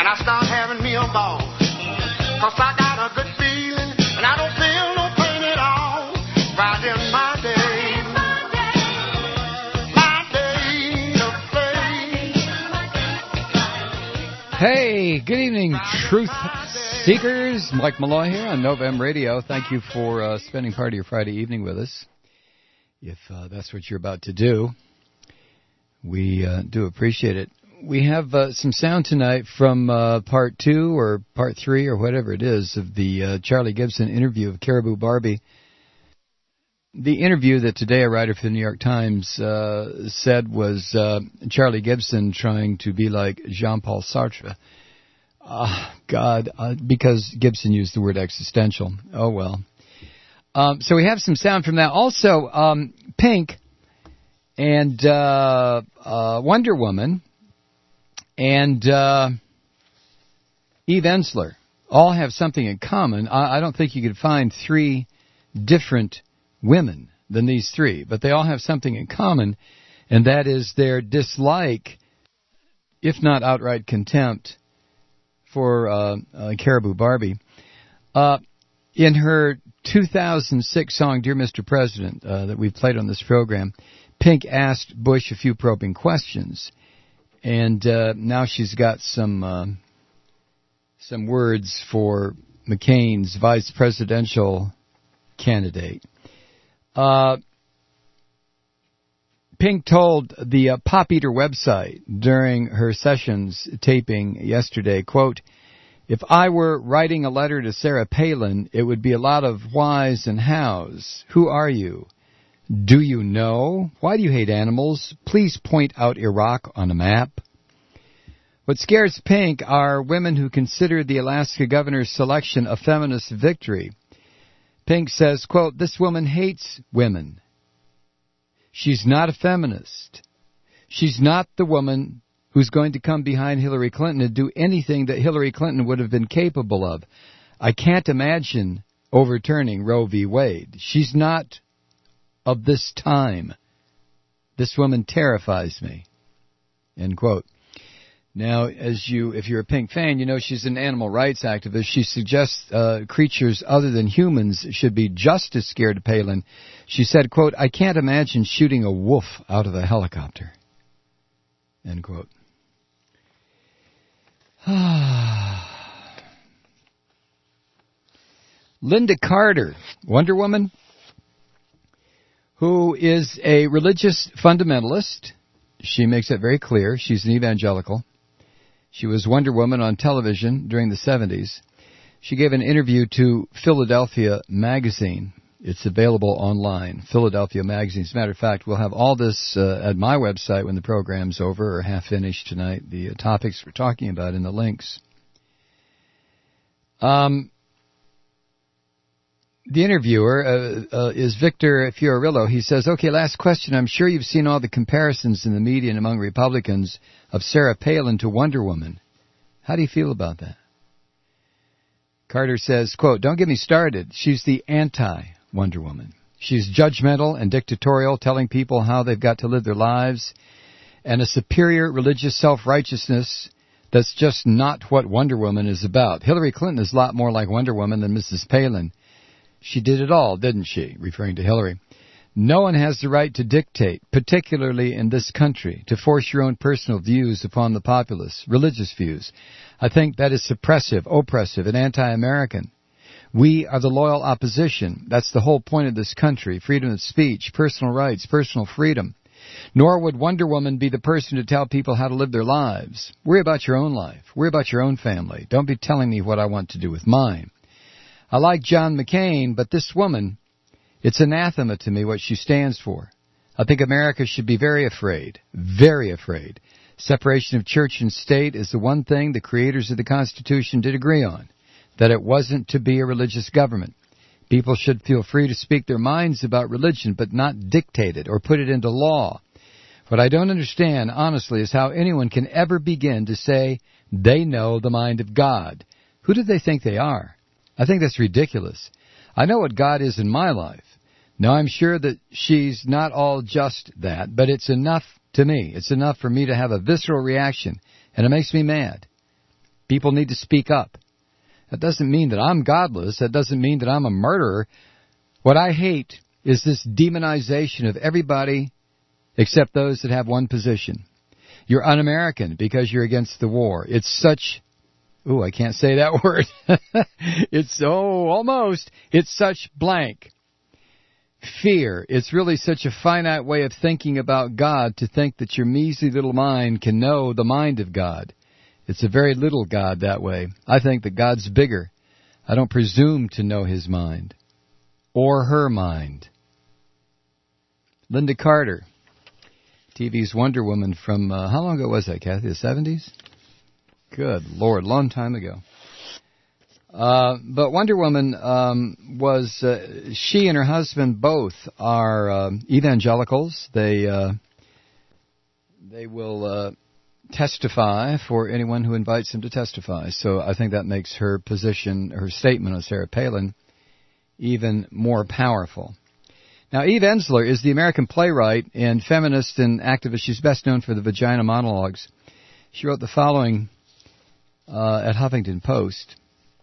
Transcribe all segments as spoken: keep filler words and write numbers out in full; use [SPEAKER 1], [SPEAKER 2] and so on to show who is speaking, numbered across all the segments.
[SPEAKER 1] I start having me a ball. Cause I got a good feeling, and I don't feel no pain at all. Friday's my day. My day to play.
[SPEAKER 2] Hey, good evening, Truth Seekers. Mike Malloy here on Novem Radio. Thank you for uh, spending part of your Friday evening with us. If uh, that's what you're about to do, we uh, do appreciate it. We have uh, some sound tonight from uh, part two or part three or whatever it is of the uh, Charlie Gibson interview of Caribou Barbie. The interview that today a writer for the New York Times uh, said was uh, Charlie Gibson trying to be like Jean-Paul Sartre. Ah, uh, God, uh, because Gibson used the word existential. Oh, well. Um, so we have some sound from that. Also, um, Pink and uh, uh, Wonder Woman and uh, Eve Ensler all have something in common. I, I don't think you could find three different women than these three, but they all have something in common, and that is their dislike, if not outright contempt, for uh, uh, Caribou Barbie. Uh, in her two thousand six song, Dear Mister President, uh, that we played on this program, Pink asked Bush a few probing questions. And uh, now she's got some uh, some words for McCain's vice presidential candidate. Uh, Pink told the uh, Pop Eater website during her sessions taping yesterday, quote, "If I were writing a letter to Sarah Palin, it would be a lot of whys and hows. Who are you? Do you know? Why do you hate animals? Please point out Iraq on a map." What scares Pink are women who consider the Alaska governor's selection a feminist victory. Pink says, quote, "This woman hates women. She's not a feminist. She's not the woman who's going to come behind Hillary Clinton and do anything that Hillary Clinton would have been capable of. I can't imagine overturning Roe v. Wade. She's not of this time. This woman terrifies me." End quote. Now, as you, if you're a Pink fan, you know she's an animal rights activist. She suggests uh, creatures other than humans should be just as scared of Palin. She said, quote, "I can't imagine shooting a wolf out of a helicopter." End quote. Linda Carter, Wonder Woman, who is a religious fundamentalist. She makes it very clear. She's an evangelical. She was Wonder Woman on television during the seventies. She gave an interview to Philadelphia Magazine. It's available online, Philadelphia Magazine. As a matter of fact, we'll have all this uh, at my website when the program's over or half finished tonight, the uh, topics we're talking about in the links. Um, the interviewer uh, uh, is Victor Fiorillo. He says, "Okay, last question. I'm sure you've seen all the comparisons in the media and among Republicans of Sarah Palin to Wonder Woman. How do you feel about that?" Carter says, quote, "Don't get me started. She's the anti-Wonder Woman. She's judgmental and dictatorial, telling people how they've got to live their lives, and a superior religious self-righteousness that's just not what Wonder Woman is about. Hillary Clinton is a lot more like Wonder Woman than Missus Palin. She did it all, didn't she?" Referring to Hillary. "No one has the right to dictate, particularly in this country, to force your own personal views upon the populace, religious views. I think that is suppressive, oppressive, and anti-American. We are the loyal opposition. That's the whole point of this country, freedom of speech, personal rights, personal freedom. Nor would Wonder Woman be the person to tell people how to live their lives. Worry about your own life. Worry about your own family. Don't be telling me what I want to do with mine. I like John McCain, but this woman, it's anathema to me what she stands for. I think America should be very afraid, very afraid. Separation of church and state is the one thing the creators of the Constitution did agree on, that it wasn't to be a religious government. People should feel free to speak their minds about religion, but not dictate it or put it into law. What I don't understand, honestly, is how anyone can ever begin to say they know the mind of God. Who do they think they are? I think that's ridiculous. I know what God is in my life. Now, I'm sure that she's not all just that, but it's enough to me. It's enough for me to have a visceral reaction, and it makes me mad. People need to speak up. That doesn't mean that I'm godless. That doesn't mean that I'm a murderer. What I hate is this demonization of everybody except those that have one position. You're un-American because you're against the war. It's such... Ooh, I can't say that word. It's, oh, almost. It's such blank. Fear. It's really such a finite way of thinking about God to think that your measly little mind can know the mind of God. It's a very little God that way. I think that God's bigger. I don't presume to know His mind. Or her mind. Linda Carter. T V's Wonder Woman from, uh, how long ago was that, Kathy? The seventies? Good Lord, long time ago. Uh, but Wonder Woman um, was, uh, she and her husband both are uh, evangelicals. They uh, they will uh, testify for anyone who invites them to testify. So I think that makes her position, her statement on Sarah Palin, even more powerful. Now, Eve Ensler is the American playwright and feminist and activist. She's best known for the Vagina Monologues. She wrote the following uh, at Huffington Post.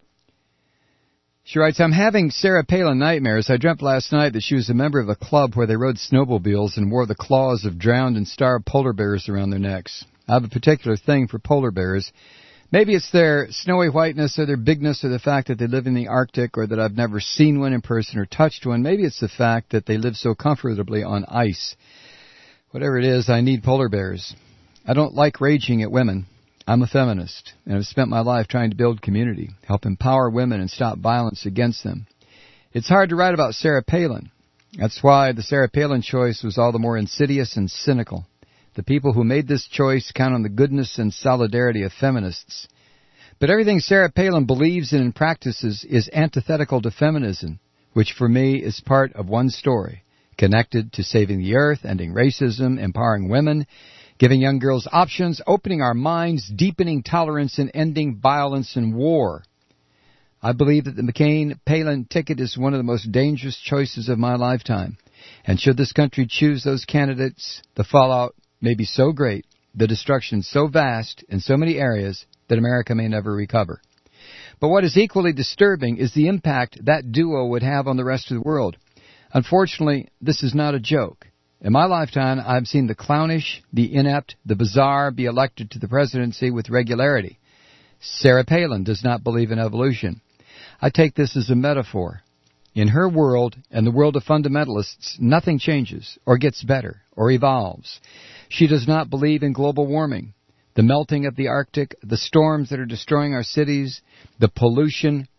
[SPEAKER 2] She writes, I'm having Sarah Palin nightmares. I dreamt last night that she was a member of a club where they rode snowmobiles and wore the claws of drowned and starved polar bears around their necks. I have a particular thing for polar bears. Maybe it's their snowy whiteness or their bigness or the fact that they live in the Arctic or that I've never seen one in person or touched one. Maybe it's the fact that they live so comfortably on ice. Whatever it is, I need polar bears. I don't like raging at women. I'm a feminist, and I've spent my life trying to build community, help empower women and stop violence against them. It's hard to write about Sarah Palin. That's why the Sarah Palin choice was all the more insidious and cynical. The people who made this choice count on the goodness and solidarity of feminists. But everything Sarah Palin believes in and practices is antithetical to feminism, which for me is part of one story, connected to saving the earth, ending racism, empowering women, giving young girls options, opening our minds, deepening tolerance, and ending violence and war. I believe that the McCain-Palin ticket is one of the most dangerous choices of my lifetime. And should this country choose those candidates, the fallout may be so great, the destruction so vast in so many areas that America may never recover. But what is equally disturbing is the impact that duo would have on the rest of the world. Unfortunately, this is not a joke. In my lifetime, I've seen the clownish, the inept, the bizarre be elected to the presidency with regularity. Sarah Palin does not believe in evolution. I take this as a metaphor. In her world and the world of fundamentalists, nothing changes or gets better or evolves. She does not believe in global warming, the melting of the Arctic, the storms that are destroying our cities, the pollution,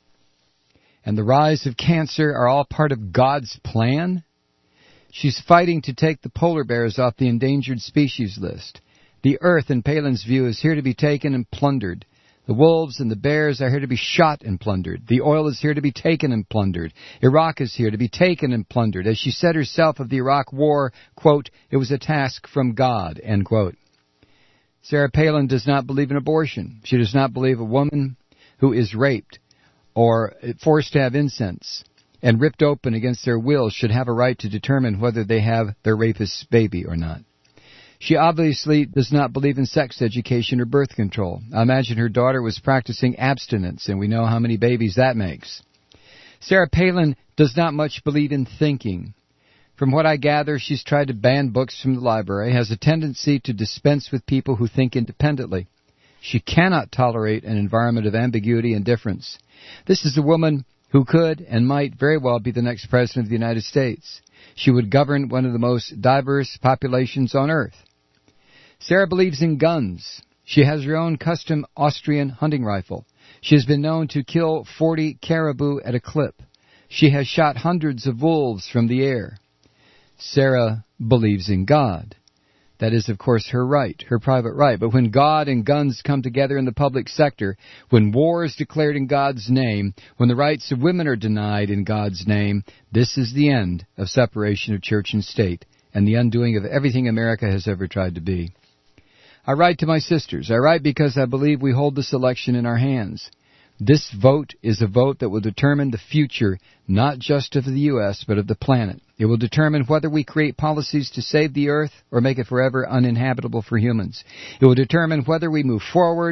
[SPEAKER 2] and the rise of cancer are all part of God's plan. She's fighting to take the polar bears off the endangered species list. The earth, in Palin's view, is here to be taken and plundered. The wolves and the bears are here to be shot and plundered. The oil is here to be taken and plundered. Iraq is here to be taken and plundered. As she said herself of the Iraq war, quote, it was a task from God, end quote. Sarah Palin does not believe in abortion. She does not believe a woman who is raped or forced to have incense and ripped open against their will should have a right to determine whether they have their rapist's baby or not. She obviously does not believe in sex education or birth control. I imagine her daughter was practicing abstinence, and we know how many babies that makes. Sarah Palin does not much believe in thinking. From what I gather, she's tried to ban books from the library, has a tendency to dispense with people who think independently. She cannot tolerate an environment of ambiguity and difference. This is a woman who could and might very well be the next president of the United States. She would govern one of the most diverse populations on earth. Sarah believes in guns. She has her own custom Austrian hunting rifle. She has been known to kill forty caribou at a clip. She has shot hundreds of wolves from the air. Sarah believes in God. That is, of course, her right, her private right. But when God and guns come together in the public sector, when war is declared in God's name, when the rights of women are denied in God's name, this is the end of separation of church and state and the undoing of everything America has ever tried to be. I write to my sisters. I write because I believe we hold this election in our hands. This vote is a vote that will determine the future, not just of the U S, but of the planet. It will determine whether we create policies to save the earth or make it forever uninhabitable for humans. It will determine whether we move forward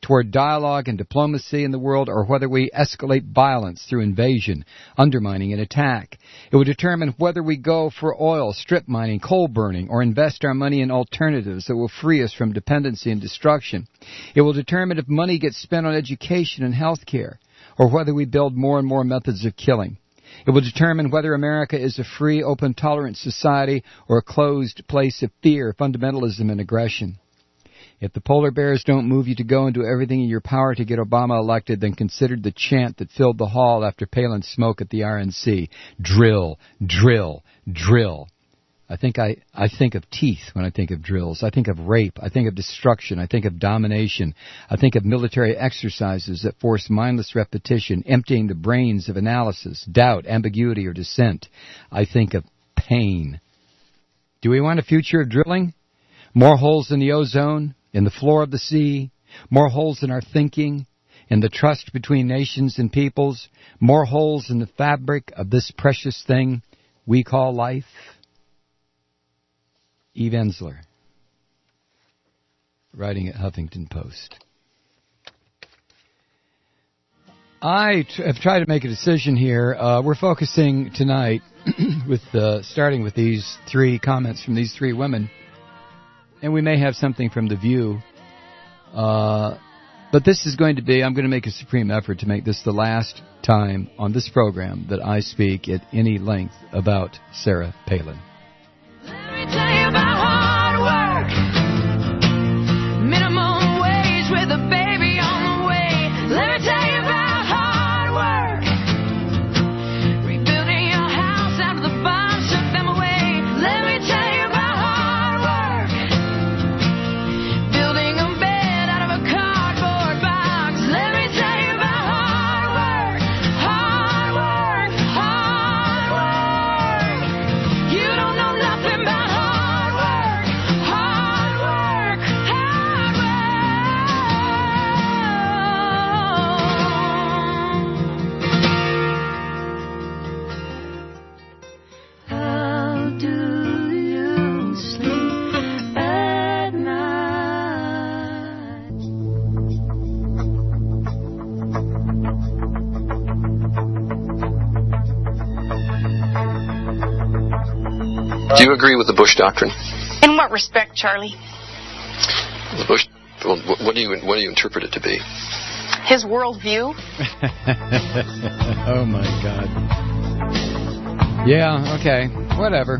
[SPEAKER 2] toward dialogue and diplomacy in the world, or whether we escalate violence through invasion, undermining, and attack. It will determine whether we go for oil, strip mining, coal burning, or invest our money in alternatives that will free us from dependency and destruction. It will determine if money gets spent on education and health care, or whether we build more and more methods of killing. It will determine whether America is a free, open, tolerant society or a closed place of fear, fundamentalism, and aggression. If the polar bears don't move you to go and do everything in your power to get Obama elected, then consider the chant that filled the hall after Palin spoke at the R N C. Drill, drill, drill. I think I, I think of teeth when I think of drills. I think of rape. I think of destruction. I think of domination. I think of military exercises that force mindless repetition, emptying the brains of analysis, doubt, ambiguity, or dissent. I think of pain. Do we want a future of drilling? More holes in the ozone, in the floor of the sea, more holes in our thinking, in the trust between nations and peoples, more holes in the fabric of this precious thing we call life? Eve Ensler, writing at Huffington Post. I t- have tried to make a decision here. Uh, we're focusing tonight, with uh, starting with these three comments from these three women, and we may have something from The View. Uh, but this is going to be, I'm going to make a supreme effort to make this the last time on this program that I speak at any length about Sarah Palin.
[SPEAKER 3] Let me tell you about hard work. Minimum wage with a baby on the way. Let me tell you about hard work. Rebuilding your house after the bombs took them away. Let me tell you about hard work. Building a bed out of a cardboard box. Let me tell you about hard work. Hard work, hard work. You don't know nothing about hard work. Hard work, hard work. How do you sleep at night?
[SPEAKER 4] Do you agree with the Bush doctrine?
[SPEAKER 5] In what respect, Charlie?
[SPEAKER 4] The Bush. Well, what do you what do you interpret it to be?
[SPEAKER 5] His worldview?
[SPEAKER 2] Oh, my God. Yeah, okay, whatever.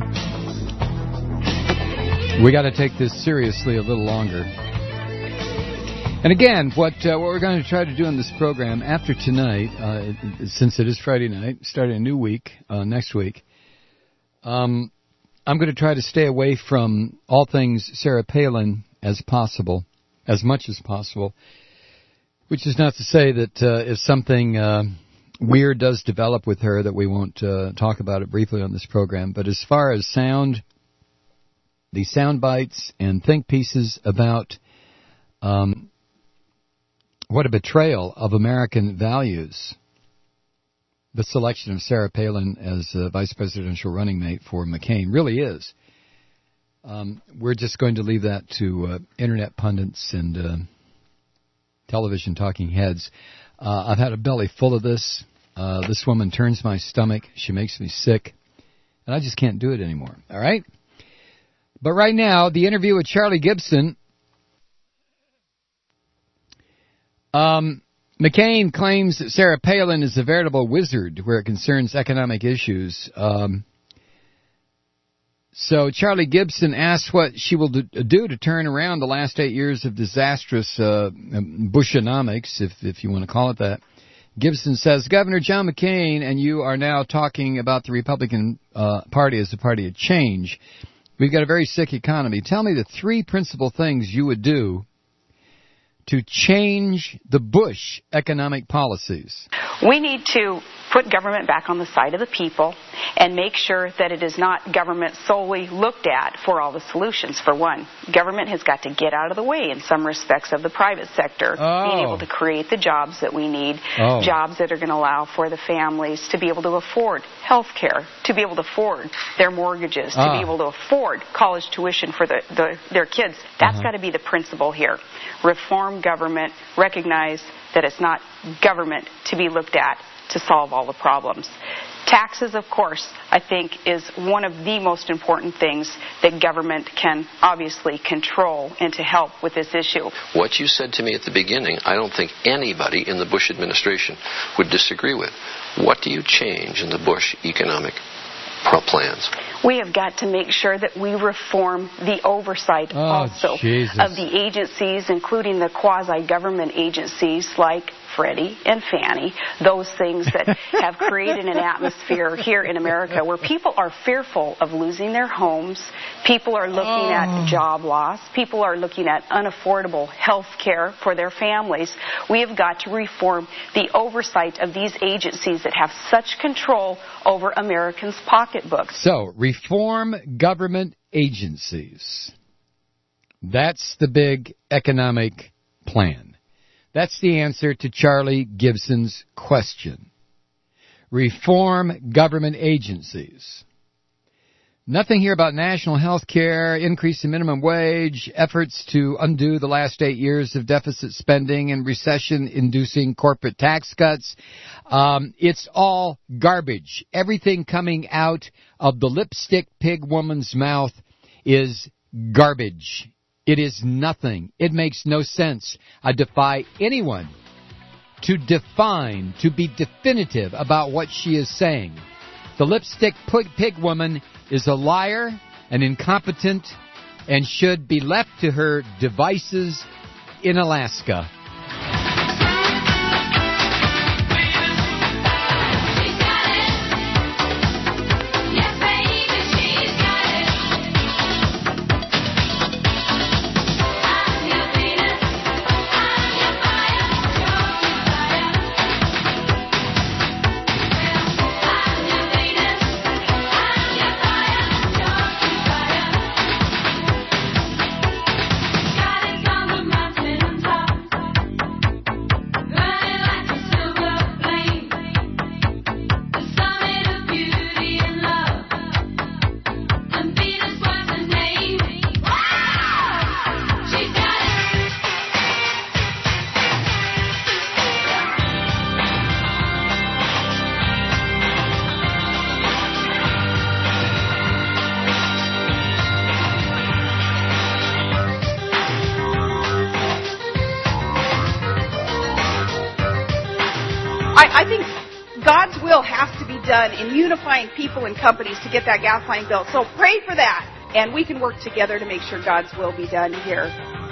[SPEAKER 2] We got to take this seriously a little longer. And again, what uh, what we're going to try to do in this program after tonight, uh, since it is Friday night, starting a new week uh, next week, um, I'm going to try to stay away from all things Sarah Palin as possible, as much as possible, which is not to say that uh, if something uh, weird does develop with her that we won't uh, talk about it briefly on this program. But as far as sound, the sound bites and think pieces about um, what a betrayal of American values the selection of Sarah Palin as a vice presidential running mate for McCain really is. Um, we're just going to leave that to uh, internet pundits and uh, television talking heads. Uh, I've had a belly full of this. Uh, this woman turns my stomach. She makes me sick. And I just can't do it anymore. All right? But right now, the interview with Charlie Gibson. Um, McCain claims that Sarah Palin is a veritable wizard where it concerns economic issues. Um, so Charlie Gibson asks what she will do, do to turn around the last eight years of disastrous uh, Bushonomics, if, if you want to call it that. Gibson says, Governor John McCain and you are now talking about the Republican uh, Party as a party of change. We've got a very sick economy. Tell me the three principal things you would do to change the Bush economic policies.
[SPEAKER 5] We need to put government back on the side of the people and make sure that it is not government solely looked at for all the solutions. For one, government has got to get out of the way in some respects of the private sector,
[SPEAKER 2] Oh.
[SPEAKER 5] being able to create the jobs that we need,
[SPEAKER 2] Oh.
[SPEAKER 5] jobs that are going to allow for the families to be able to afford health care, to be able to afford their mortgages, to
[SPEAKER 2] Ah.
[SPEAKER 5] be able to afford college tuition for the, the, their kids. That's
[SPEAKER 2] Uh-huh.
[SPEAKER 5] got to be the principle here. Reform government, recognize that it's not government to be looked at to solve all the problems. Taxes, of course, I think is one of the most important things that government can obviously control and to help with this issue.
[SPEAKER 4] What you said to me at the beginning, I don't think anybody in the Bush administration would disagree with. What do you change in the Bush economic pro- plans?
[SPEAKER 5] We have got to make sure that we reform the oversight
[SPEAKER 2] Oh,
[SPEAKER 5] also
[SPEAKER 2] Jesus.
[SPEAKER 5] of the agencies, including the quasi-government agencies like Freddie and Fannie, those things that have created an atmosphere here in America where people are fearful of losing their homes, people are looking
[SPEAKER 2] Oh.
[SPEAKER 5] at job loss, people are looking at unaffordable health care for their families. We have got to reform the oversight of these agencies that have such control over Americans' pocketbooks.
[SPEAKER 2] So, reform government agencies. That's the big economic plan. That's the answer to Charlie Gibson's question. Reform government agencies. Nothing here about national health care, increase in minimum wage, efforts to undo the last eight years of deficit spending and recession-inducing corporate tax cuts. Um, it's all garbage. Everything coming out of the lipstick pig woman's mouth is garbage. It is nothing. It makes no sense. I defy anyone to define, to be definitive about what she is saying. The lipstick pig woman is a liar, an incompetent, and should be left to her devices in Alaska.
[SPEAKER 6] I, I think God's will has to be done in unifying people and companies to get that gas line built. So pray for that, and we can work together to make sure God's will be done here.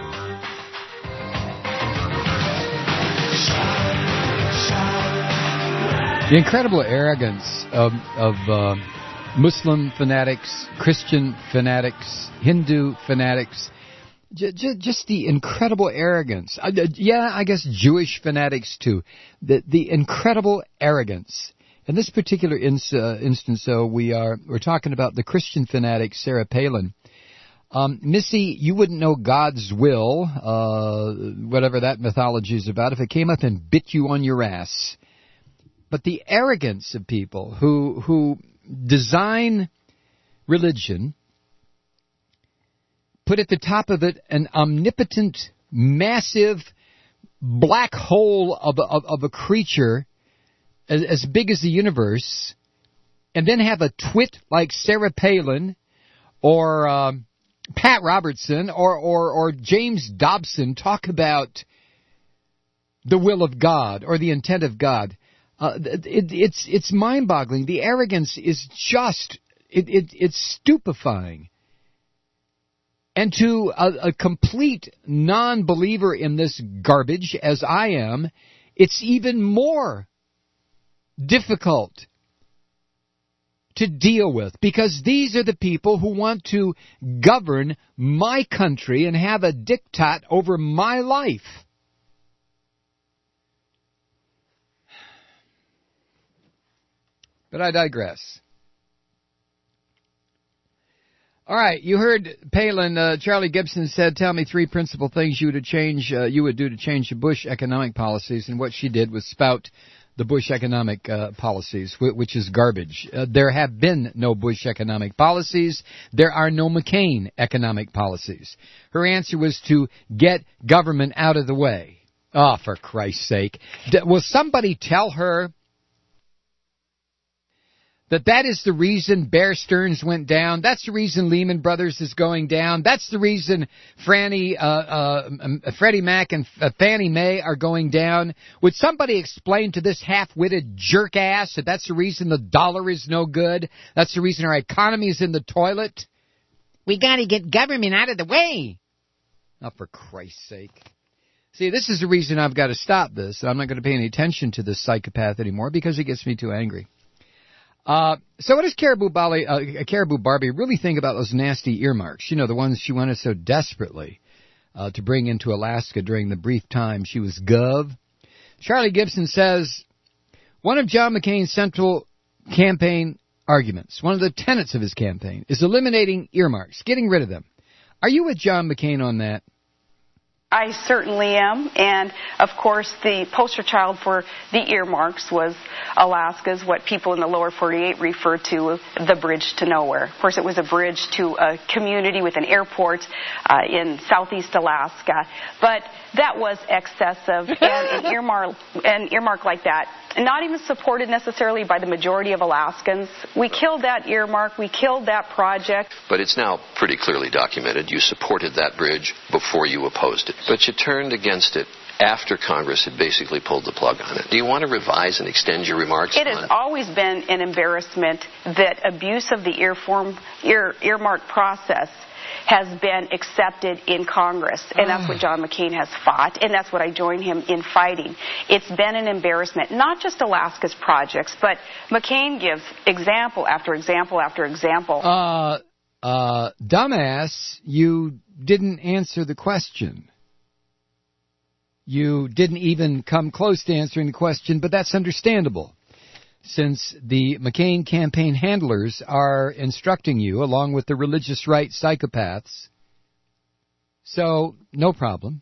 [SPEAKER 2] The incredible arrogance of, of uh, Muslim fanatics, Christian fanatics, Hindu fanatics, j- j- just the incredible arrogance. Uh, yeah, I guess Jewish fanatics too. The the incredible arrogance. In this particular ins- uh, instance, though, we are we're talking about the Christian fanatic Sarah Palin. Um, Missy, you wouldn't know God's will, uh, whatever that mythology is about, if it came up and bit you on your ass. But the arrogance of people who who design religion, put at the top of it an omnipotent, massive black hole of a, of, of a creature as, as big as the universe, and then have a twit like Sarah Palin or uh, Pat Robertson or, or, or James Dobson talk about the will of God or the intent of God. Uh, it, it's it's mind-boggling. The arrogance is just it, it it's stupefying. And to a, a complete non-believer in this garbage, as I am, it's even more difficult to deal with, because these are the people who want to govern my country and have a diktat over my life. But I digress. All right, you heard Palin. Uh, Charlie Gibson said, "Tell me three principal things you would change. Uh, you would do to change the Bush economic policies." And what she did was spout the Bush economic uh, policies, which is garbage. Uh, there have been no Bush economic policies. There are no McCain economic policies. Her answer was to get government out of the way. Oh, for Christ's sake. D- will somebody tell her that that is the reason Bear Stearns went down? That's the reason Lehman Brothers is going down. That's the reason Franny, uh, uh, Freddie Mac and uh, Fannie Mae are going down. Would somebody explain to this half-witted jerk-ass that that's the reason the dollar is no good? That's the reason our economy is in the toilet? We got to get government out of the way. Oh, for Christ's sake. See, this is the reason I've got to stop this. I'm not going to pay any attention to this psychopath anymore because it gets me too angry. Uh, so what does Caribou, Bali, uh, Caribou Barbie really think about those nasty earmarks? You know, the ones she wanted so desperately uh, to bring into Alaska during the brief time she was gov. Charlie Gibson says, one of John McCain's central campaign arguments, one of the tenets of his campaign, is eliminating earmarks, getting rid of them. Are you with John McCain on that?
[SPEAKER 5] I certainly am, and of course the poster child for the earmarks was Alaska's, what people in the lower forty-eight refer to the bridge to nowhere. Of course, it was a bridge to a community with an airport uh, in southeast Alaska, but that was excessive, and an earmark, an earmark like that, not even supported necessarily by the majority of Alaskans. We killed that earmark, we killed that project.
[SPEAKER 4] But it's now pretty clearly documented. You supported that bridge before you opposed it. But you turned against it after Congress had basically pulled the plug on it. Do you want to revise and extend your remarks
[SPEAKER 5] It
[SPEAKER 4] on
[SPEAKER 5] has
[SPEAKER 4] it?
[SPEAKER 5] always been an embarrassment that abuse of the earform, ear, earmark process has been accepted in Congress, and that's what John McCain has fought, and that's what I joined him in fighting. It's been an embarrassment, not just Alaska's projects, but McCain gives example after example after example.
[SPEAKER 2] Uh, uh, dumbass, you didn't answer the question. You didn't even come close to answering the question, but that's understandable, since the McCain campaign handlers are instructing you, along with the religious right psychopaths. So, no problem.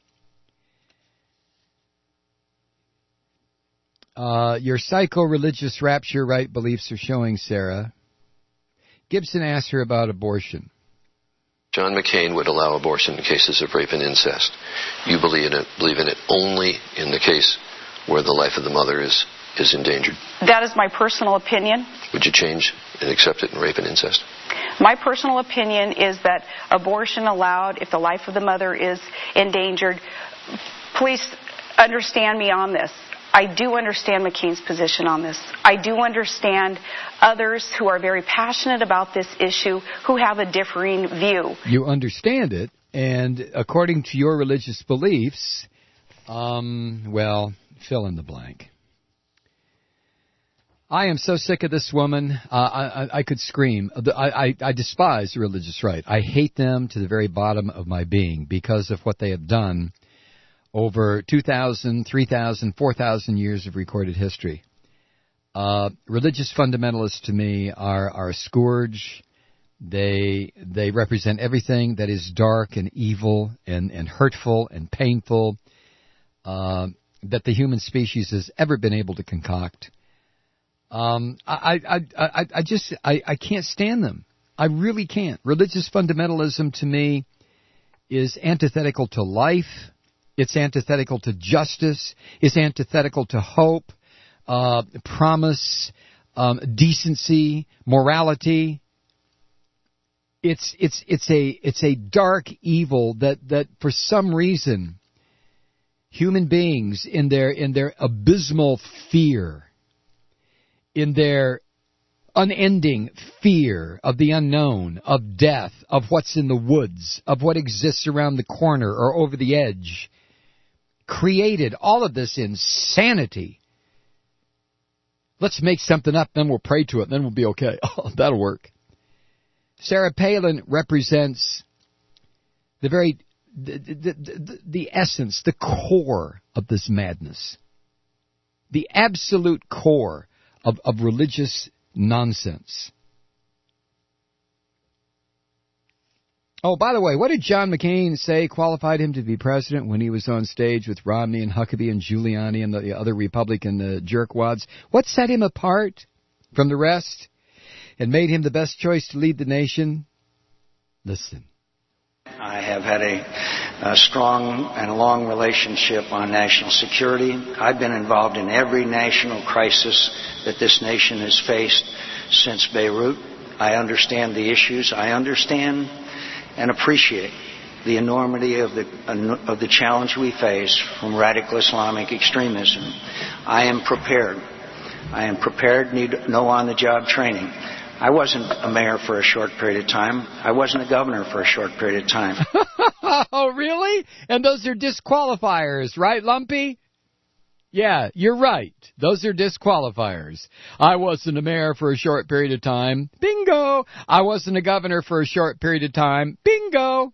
[SPEAKER 2] Uh, your psycho-religious rapture right beliefs are showing, Sarah. Gibson asked her about abortion.
[SPEAKER 4] John McCain would allow abortion in cases of rape and incest. You believe in it, believe in it only in the case where the life of the mother is, is endangered.
[SPEAKER 5] That is my personal opinion.
[SPEAKER 4] Would you change and accept it in rape and incest?
[SPEAKER 5] My personal opinion is that abortion allowed if the life of the mother is endangered. Please understand me on this. I do understand McCain's position on this. I do understand others who are very passionate about this issue who have a differing view.
[SPEAKER 2] You understand it, and according to your religious beliefs, um, well, fill in the blank. I am so sick of this woman. Uh, I, I, I could scream. I, I, I despise the religious right. I hate them to the very bottom of my being because of what they have done over two thousand, three thousand, four thousand years of recorded history. Uh, religious fundamentalists to me are, are a scourge. They they represent everything that is dark and evil and, and hurtful and painful uh, that the human species has ever been able to concoct. Um, I, I, I, I just I, I can't stand them. I really can't. Religious fundamentalism to me is antithetical to life. It's antithetical to justice. It's antithetical to hope, uh, promise, um, decency, morality. It's it's it's a it's a dark evil that, that for some reason human beings in their in their abysmal fear, in their unending fear of the unknown, of death, of what's in the woods, of what exists around the corner or over the edge, created all of this insanity. Let's make something up, then we'll pray to it, then we'll be okay. Oh, that'll work. Sarah Palin represents the very, the, the, the, the essence, the core of this madness. The absolute core of, of religious nonsense. Oh, by the way, what did John McCain say qualified him to be president when he was on stage with Romney and Huckabee and Giuliani and the other Republican uh, jerkwads? What set him apart from the rest and made him the best choice to lead the nation? Listen.
[SPEAKER 7] I have had a, a strong and long relationship on national security. I've been involved in every national crisis that this nation has faced since Beirut. I understand the issues. I understand and appreciate the enormity of the of the challenge we face from radical Islamic extremism. I am prepared. I am prepared, need no on-the-job training. I wasn't a mayor for a short period of time. I wasn't a governor for a short period of time.
[SPEAKER 2] Oh, really? And those are disqualifiers, right, Lumpy? Yeah, you're right. Those are disqualifiers. I wasn't a mayor for a short period of time. Bingo! I wasn't a governor for a short period of time. Bingo!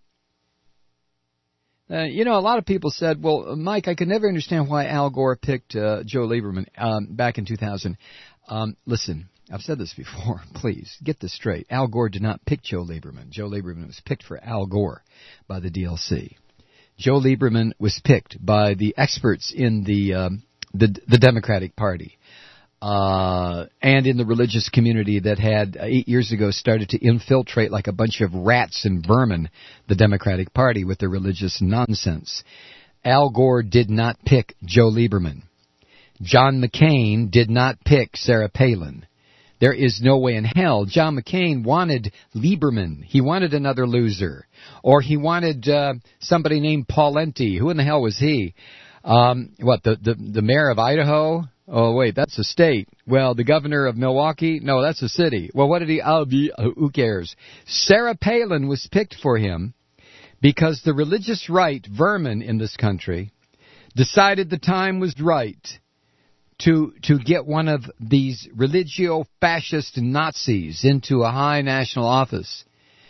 [SPEAKER 2] Uh, you know, a lot of people said, well, Mike, I could never understand why Al Gore picked uh, Joe Lieberman um, back in two thousand. Um, listen, I've said this before. Please, get this straight. Al Gore did not pick Joe Lieberman. Joe Lieberman was picked for Al Gore by the D L C. Joe Lieberman was picked by the experts in the um, the, the Democratic Party uh, and in the religious community that had uh, eight years ago started to infiltrate like a bunch of rats and vermin the Democratic Party with their religious nonsense. Al Gore did not pick Joe Lieberman. John McCain did not pick Sarah Palin. There is no way in hell. John McCain wanted Lieberman. He wanted another loser. Or he wanted uh, somebody named Pawlenty. Who in the hell was he? Um, what, the, the, the mayor of Idaho? Oh, wait, that's a state. Well, the governor of Milwaukee? No, that's a city. Well, what did he? Oh, who cares? Sarah Palin was picked for him because the religious right vermin in this country decided the time was right to to get one of these religio-fascist Nazis into a high national office.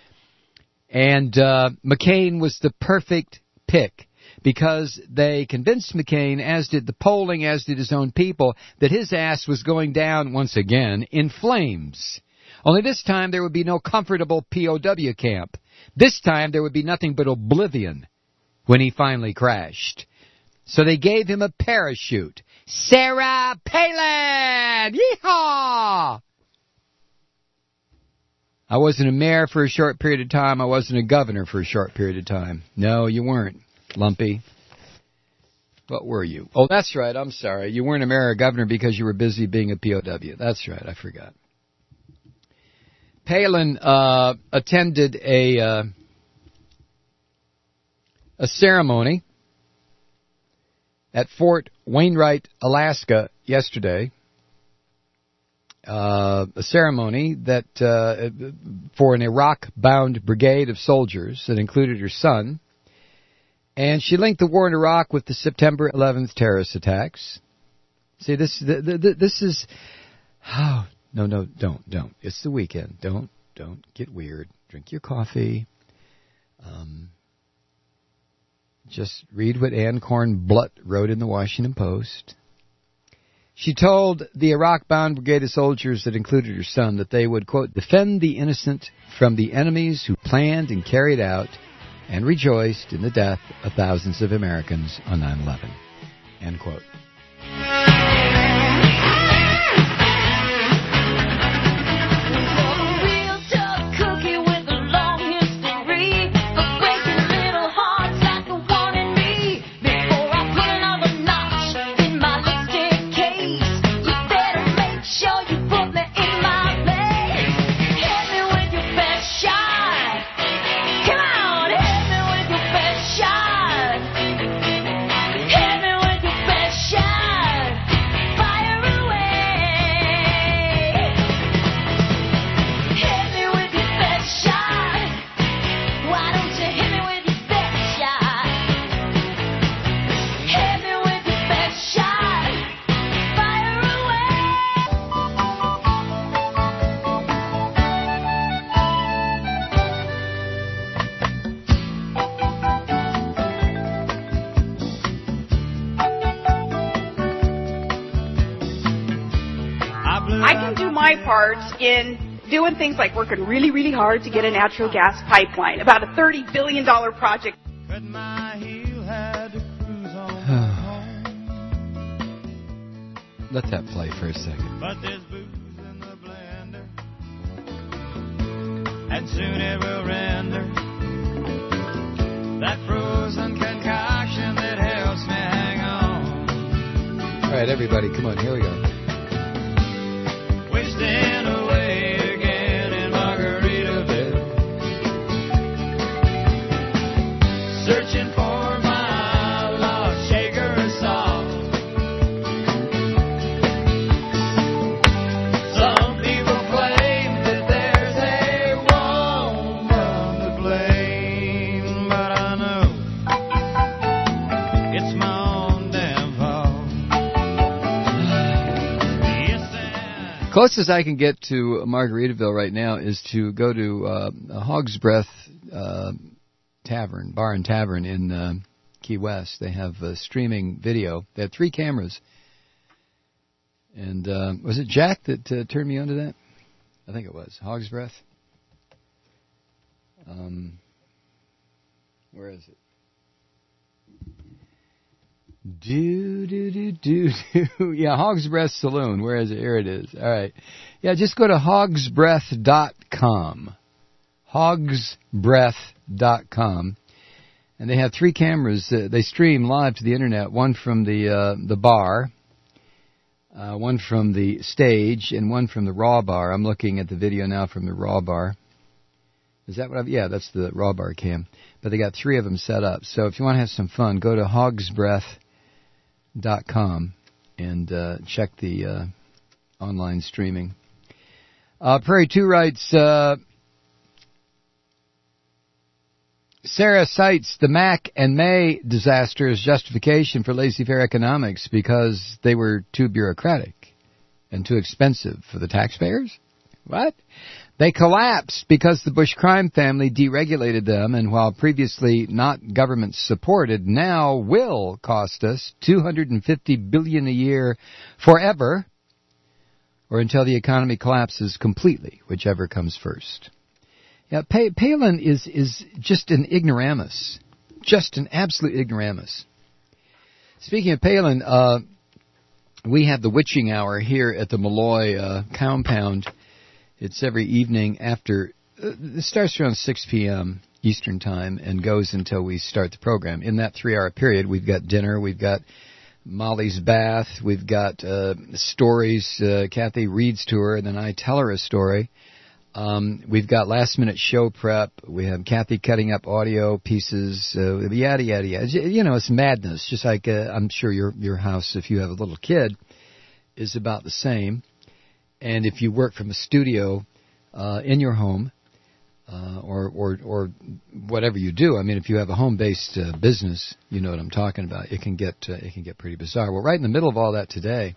[SPEAKER 2] And uh, McCain was the perfect pick because they convinced McCain, as did the polling, as did his own people, that his ass was going down once again in flames. Only this time there would be no comfortable P O W camp. This time there would be nothing but oblivion when he finally crashed. So they gave him a parachute. Sarah Palin! Yeehaw! I wasn't a mayor for a short period of time. I wasn't a governor for a short period of time. No, you weren't, Lumpy. What were you? Oh, that's right. I'm sorry. You weren't a mayor or governor because you were busy being a P O W. That's right. I forgot. Palin uh, attended a uh, a ceremony at Fort Wainwright, Alaska, yesterday. Uh, a ceremony that uh, for an Iraq-bound brigade of soldiers that included her son. And she linked the war in Iraq with the September eleventh terrorist attacks. See, this the, the, this is... Oh, no, no, don't, don't. It's the weekend. Don't, don't get weird. Drink your coffee. Um... Just read what Ann Kornbluth wrote in the Washington Post. She told the Iraq-bound brigade of soldiers that included her son that they would, quote, defend the innocent from the enemies who planned and carried out and rejoiced in the death of thousands of Americans on nine eleven, end quote.
[SPEAKER 3] Shine.
[SPEAKER 6] part in doing things like working really, really hard to get a natural gas pipeline, about a thirty billion dollars project.
[SPEAKER 8] But my heel had to cruise on home.
[SPEAKER 2] Let that play for a second.
[SPEAKER 8] But there's booze in the blender, and soon it will render that frozen concoction that helps me hang on.
[SPEAKER 2] All right, everybody, come on, here we go.
[SPEAKER 8] Wasting away again in Margaritaville, searching for my lost shaker of salt. Some people claim that there's a woman to blame, but I know it's my own damn fault. Yes, and
[SPEAKER 2] Closest I can get to Margaritaville right now is to go to uh, a Hog's Breath uh, Tavern, Bar and Tavern in uh, Key West. They have a streaming video. They have three cameras. And uh, was it Jack that uh, turned me onto that? I think it was. Hog's Breath. Um, where is it? Do, do, do, do, do. Yeah, Hog's Breath Saloon. Where is it? Here it is. All right. Yeah, just go to hogs breath dot com. hogs breath dot com. And they have three cameras. Uh, they stream live to the internet. One from the uh, the bar, uh, one from the stage, and one from the raw bar. I'm looking at the video now from the raw bar. Is that what I've... Yeah, that's the raw bar cam. But they got three of them set up. So if you want to have some fun, go to hogs breath dot com and uh, check the uh, online streaming. Uh, Prairie two writes, uh, Sarah cites the Mac and May disaster as justification for laissez-faire economics because they were too bureaucratic and too expensive for the taxpayers. What? They collapsed because the Bush crime family deregulated them, and while previously not government supported, now will cost us two hundred fifty billion dollars a year forever, or until the economy collapses completely, whichever comes first. Yeah, pa- Palin is is just an ignoramus, just an absolute ignoramus. Speaking of Palin, uh, we have the witching hour here at the Malloy uh, compound. It's every evening after, uh, it starts around six p.m. Eastern Time and goes until we start the program. In that three-hour period, we've got dinner, we've got Molly's bath, we've got uh, stories. Uh, Kathy reads to her, and then I tell her a story. Um, we've got last-minute show prep. We have Kathy cutting up audio pieces, uh, yada, yada, yada. You know, it's madness, just like uh, I'm sure your your house, if you have a little kid, is about the same. And if you work from a studio uh, in your home, uh, or, or or whatever you do, I mean, if you have a home-based uh, business, you know what I'm talking about. It can get uh, it can get pretty bizarre. Well, right in the middle of all that today,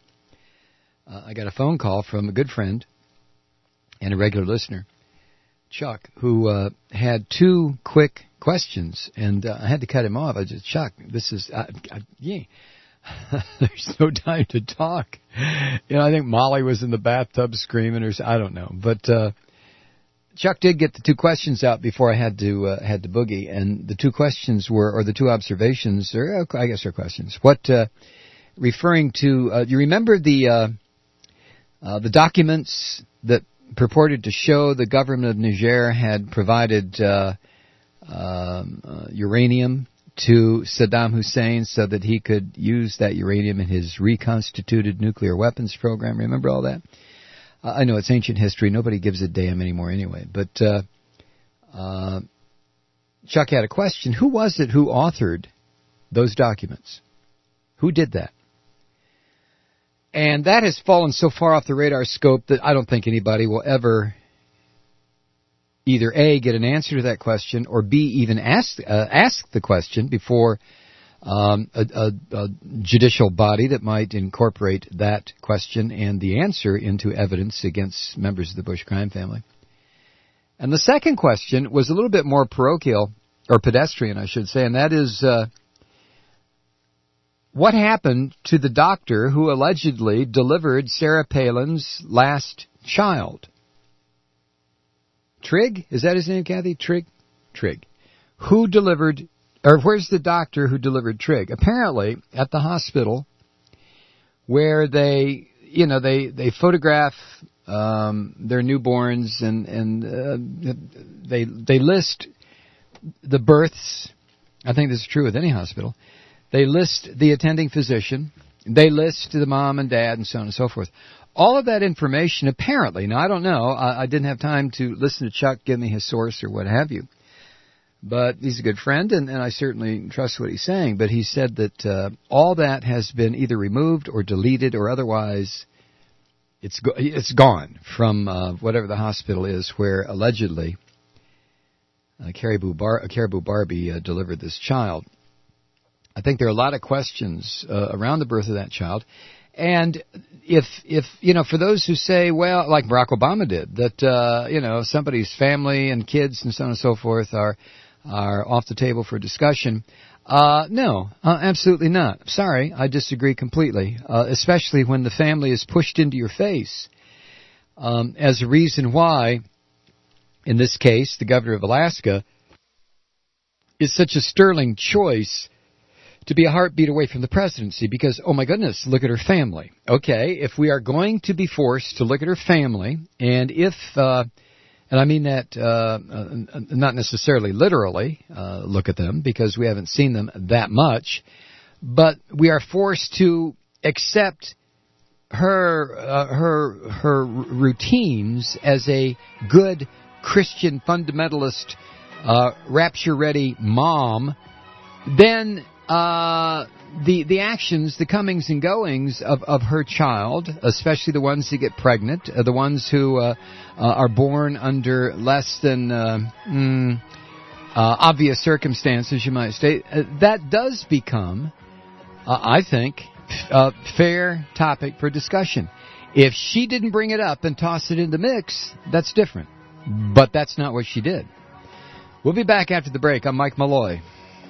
[SPEAKER 2] uh, I got a phone call from a good friend and a regular listener, Chuck, who uh, had two quick questions, and uh, I had to cut him off. I just, Chuck, this is, uh, uh, yeah. There's no time to talk. You know, I think Molly was in the bathtub screaming, or I don't know. But uh, Chuck did get the two questions out before I had to uh, had to boogie, and the two questions were, or the two observations, or I guess they're questions. What uh, referring to? Uh, you remember the uh, uh, the documents that purported to show the government of Niger had provided uh, um, uh, uranium to Saddam Hussein so that he could use that uranium in his reconstituted nuclear weapons program. Remember all that? Uh, I know it's ancient history. Nobody gives a damn anymore anyway. But uh, uh, Chuck had a question. Who was it who authored those documents? Who did that? And that has fallen so far off the radar scope that I don't think anybody will ever either A, get an answer to that question, or B, even ask uh, ask the question before um, a, a, a judicial body that might incorporate that question and the answer into evidence against members of the Bush crime family. And the second question was a little bit more parochial, or pedestrian, I should say, and that is, uh, what happened to the doctor who allegedly delivered Sarah Palin's last child. Trigg? Is that his name, Kathy? Trigg? Trigg. Who delivered, or where's the doctor who delivered Trigg? Apparently, at the hospital, where they, you know, they, they photograph um, their newborns and, and uh, they, they list the births. I think this is true with any hospital. They list the attending physician. They list the mom and dad and so on and so forth. All of that information, apparently, now I don't know, I, I didn't have time to listen to Chuck give me his source or what have you, but he's a good friend, and, and I certainly trust what he's saying, but he said that uh, all that has been either removed or deleted or otherwise it's go- it's gone from uh, whatever the hospital is where allegedly uh, Caribou, Bar- Caribou Barbie uh, delivered this child. I think there are a lot of questions uh, around the birth of that child. And if, if you know, for those who say, well, like Barack Obama did, that, uh, you know, somebody's family and kids and so on and so forth are are off the table for discussion, uh, no, uh, absolutely not. Sorry, I disagree completely, uh, especially when the family is pushed into your face um, as a reason why, in this case, the governor of Alaska is such a sterling choice to be a heartbeat away from the presidency because, oh my goodness, look at her family. Okay, if we are going to be forced to look at her family, and if, uh, and I mean that uh, uh, not necessarily literally uh, look at them because we haven't seen them that much, but we are forced to accept her uh, her her routines as a good Christian fundamentalist, uh, rapture-ready mom, then Uh, the the actions, the comings and goings of, of her child, especially the ones who get pregnant, uh, the ones who uh, uh, are born under less than uh, mm, uh, obvious circumstances, you might state, uh, that does become, uh, I think, a fair topic for discussion. If she didn't bring it up and toss it in the mix, that's different. But that's not what she did. We'll be back after the break. I'm Mike Malloy.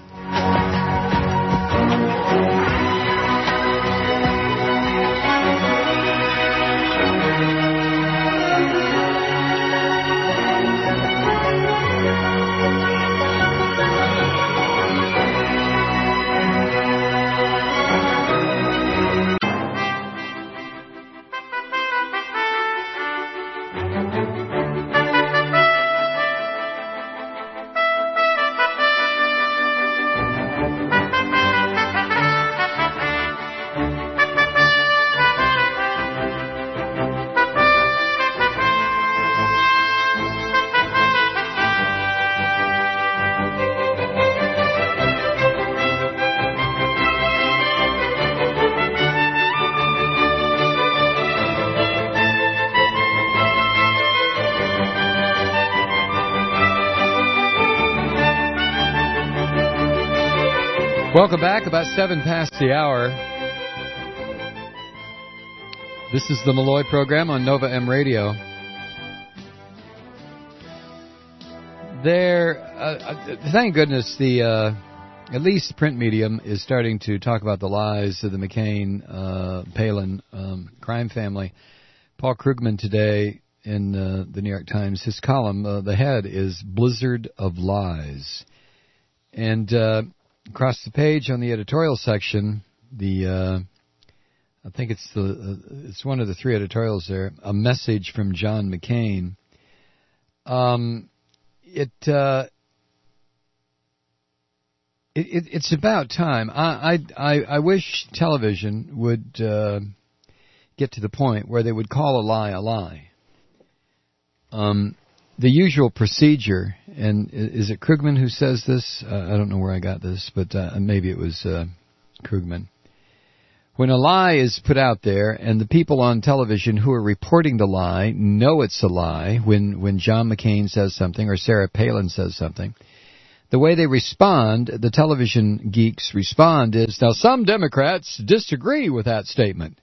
[SPEAKER 2] Welcome back, about seven past the hour. This is the Malloy program on Nova M Radio. There, uh, thank goodness, the uh, at least the print medium is starting to talk about the lies of the McCain, uh, Palin um, crime family. Paul Krugman today in uh, the New York Times, his column, uh, the head is Blizzard of Lies. And uh, across the page on the editorial section, the uh, I think it's the uh, it's one of the three editorials there. A message from John McCain. Um, it, uh, it, it it's about time. I I I wish television would uh, get to the point where they would call a lie a lie. Um. The usual procedure, and is it Krugman who says this? Uh, I don't know where I got this, but uh, maybe it was uh, Krugman. When a lie is put out there, and the people on television who are reporting the lie know it's a lie, when, when John McCain says something or Sarah Palin says something, the way they respond, the television geeks respond, is, now some Democrats disagree with that statement.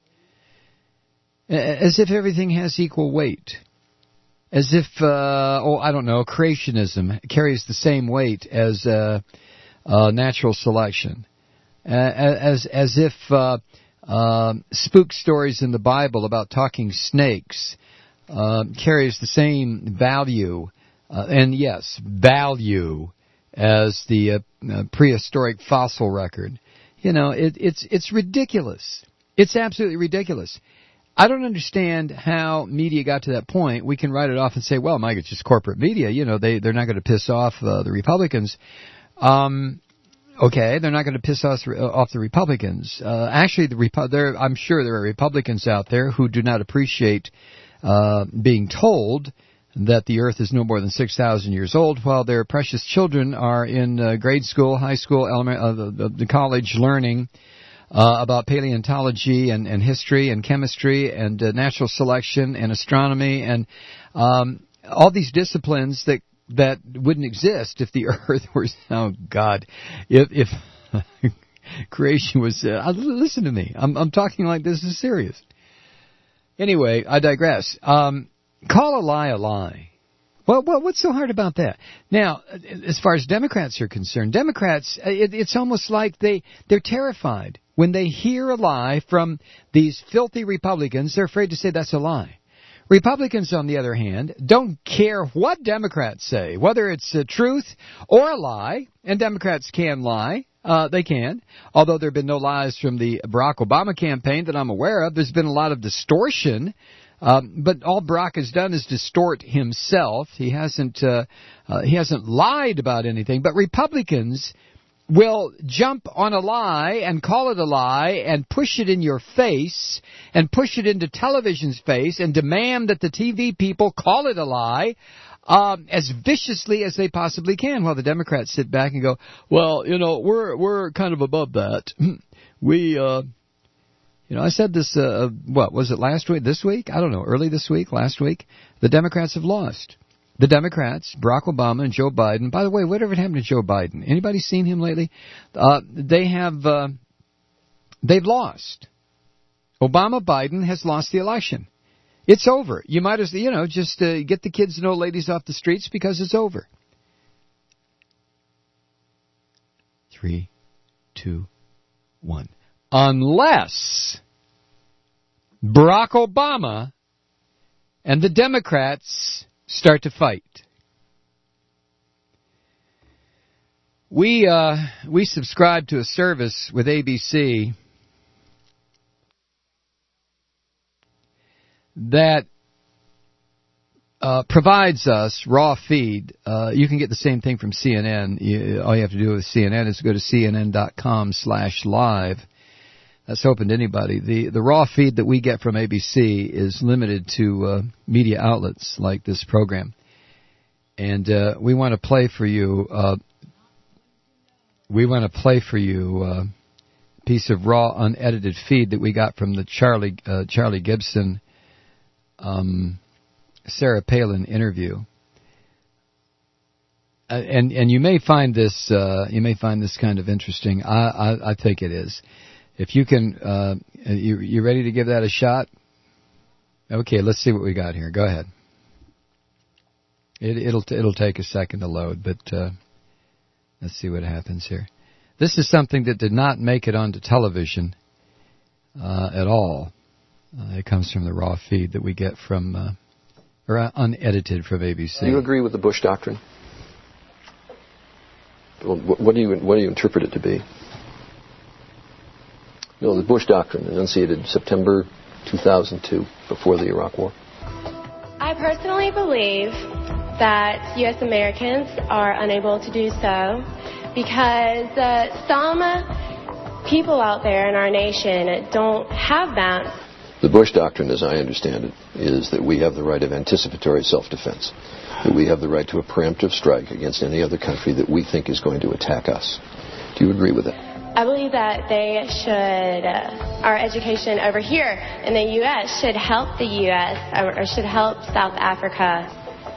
[SPEAKER 2] As if everything has equal weight. As if, uh, oh, I don't know, creationism carries the same weight as uh, uh, natural selection. Uh, as as if uh, uh, spook stories in the Bible about talking snakes uh, carries the same value, uh, and yes, value, as the uh, uh, prehistoric fossil record. You know, it, it's it's ridiculous. It's absolutely ridiculous. I don't understand how media got to that point. We can write it off and say, well, Mike, it's just corporate media. You know, they, they're not going to piss off uh, the Republicans. Um, okay, they're not going to piss off, off the Republicans. Uh, actually, the Repu- there, I'm sure there are Republicans out there who do not appreciate uh, being told that the Earth is no more than six thousand years old, while their precious children are in uh, grade school, high school, element, uh, the, the college learning uh, about paleontology and, and history and chemistry and uh, natural selection and astronomy and um, all these disciplines that that wouldn't exist if the Earth were, oh God, if, if creation was, uh, listen to me, I'm, I'm talking like this is serious. Anyway, I digress. Um, Call a lie a lie. Well, well, what's so hard about that? Now, as far as Democrats are concerned, Democrats, it, it's almost like they, they're terrified. When they hear a lie from these filthy Republicans, they're afraid to say that's a lie. Republicans, on the other hand, don't care what Democrats say, whether it's a truth or a lie, and Democrats can lie. Uh, they can, although there have been no lies from the Barack Obama campaign that I'm aware of. There's been a lot of distortion. Um, but all Barack has done is distort himself. He hasn't uh, uh, he hasn't lied about anything. But Republicans will jump on a lie and call it a lie and push it in your face and push it into television's face and demand that the T V people call it a lie um, as viciously as they possibly can. While the Democrats sit back and go, well, you know, we're we're kind of above that. we. Uh, You know, I said this, uh, what, was it last week, this week? I don't know, early this week, last week? The Democrats have lost. The Democrats, Barack Obama and Joe Biden, by the way, whatever happened to Joe Biden? Anybody seen him lately? Uh, they have, uh, they've lost. Obama Biden has lost the election. It's over. You might as, you know, just uh, get the kids and old ladies off the streets because it's over. Three, two, one. Unless Barack Obama and the Democrats start to fight. We uh, we subscribe to a service with A B C that uh, provides us raw feed. Uh, you can get the same thing from C N N. You, all you have to do with C N N is go to C N N dot com slash live. That's open to anybody. The the raw feed that we get from A B C is limited to uh, media outlets like this program. And uh, we want to play for you, uh, we want to play for you uh, a piece of raw, unedited feed that we got from the Charlie uh, Charlie Gibson, um, Sarah Palin interview. Uh, and and you may find this uh, you may find this kind of interesting. I I, I think it is. If you can, uh, you you ready to give that a shot? Okay, let's see what we got here. Go ahead. It, it'll it'll take a second to load, but uh, let's see what happens here. This is something that did not make it onto television uh, at all. Uh, it comes from the raw feed that we get from, uh, or unedited from A B C.
[SPEAKER 4] Do you agree with the Bush doctrine? Well, what do you what do you interpret it to be? No, the Bush doctrine, enunciated September two thousand two, before the Iraq War.
[SPEAKER 9] I personally believe that U S Americans are unable to do so because uh, some people out there in our nation don't have that.
[SPEAKER 4] The Bush doctrine, as I understand it, is that we have the right of anticipatory self-defense, that we have the right to a preemptive strike against any other country that we think is going to attack us. Do you agree with that?
[SPEAKER 9] I believe that they should, uh, our education over here in the U S should help the U S or, or should help South Africa.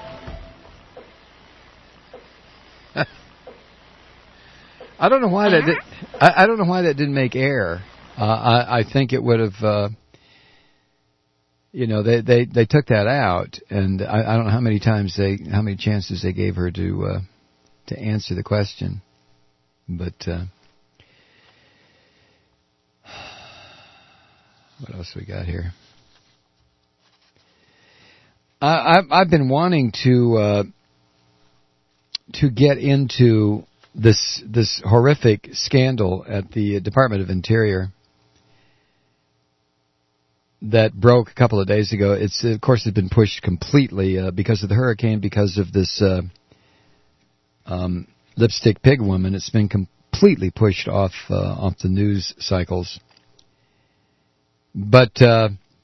[SPEAKER 2] I don't know why that did, I, I don't know why that didn't make air. Uh, I, I think it would have, uh, you know, they, they, they took that out, and I, I don't know how many times they, how many chances they gave her to uh, to answer the question, but. Uh, What else we got here? I, I've, I've been wanting to uh, to get into this this horrific scandal at the Department of Interior that broke a couple of days ago. It's of course it's been pushed completely uh, because of the hurricane, because of this uh, um, lipstick pig woman. It's been completely pushed off uh, off the news cycles. But uh,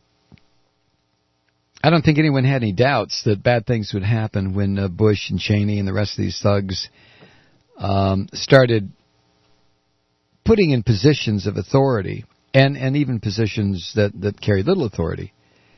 [SPEAKER 2] I don't think anyone had any doubts that bad things would happen when uh, Bush and Cheney and the rest of these thugs um, started putting in positions of authority, and, and even positions that, that carry little authority.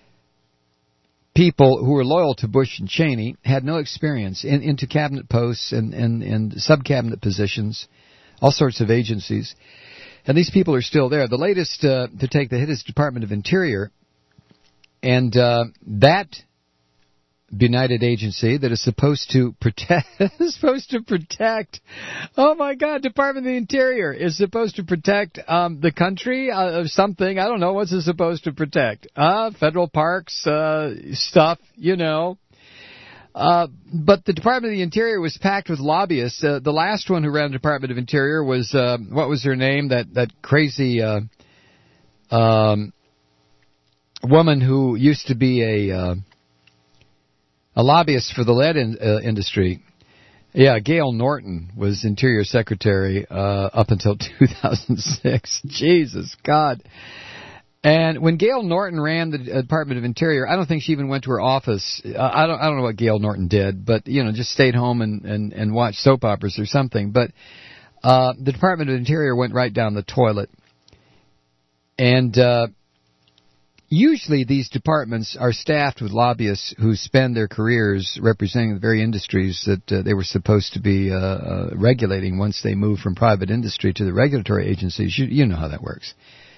[SPEAKER 2] People who were loyal to Bush and Cheney had no experience in, into cabinet posts and, and, and sub-cabinet positions, all sorts of agencies. And these people are still there. The latest uh, to take the hit is Department of Interior. And uh, that benighted agency that is supposed to protect, is supposed to protect, oh my God, Department of the Interior is supposed to protect um, the country uh, of something. I don't know, what's it supposed to protect? Uh, federal parks, uh, stuff, you know. Uh, but the Department of the Interior was packed with lobbyists. Uh, the last one who ran the Department of Interior was, uh, what was her name? That, that crazy, uh, um, woman who used to be a, uh, a lobbyist for the lead in, uh, industry. Yeah, Gail Norton was Interior Secretary, uh, up until two thousand six. Jesus God. And when Gail Norton ran the Department of Interior, I don't think she even went to her office. Uh, I don't I don't know what Gail Norton did, but, you know, just stayed home and, and, and watched soap operas or something. But uh, the Department of Interior went right down the toilet. And uh, usually these departments are staffed with lobbyists who spend their careers representing the very industries that uh, they were supposed to be uh, uh, regulating once they move from private industry to the regulatory agencies. You, you know how that works.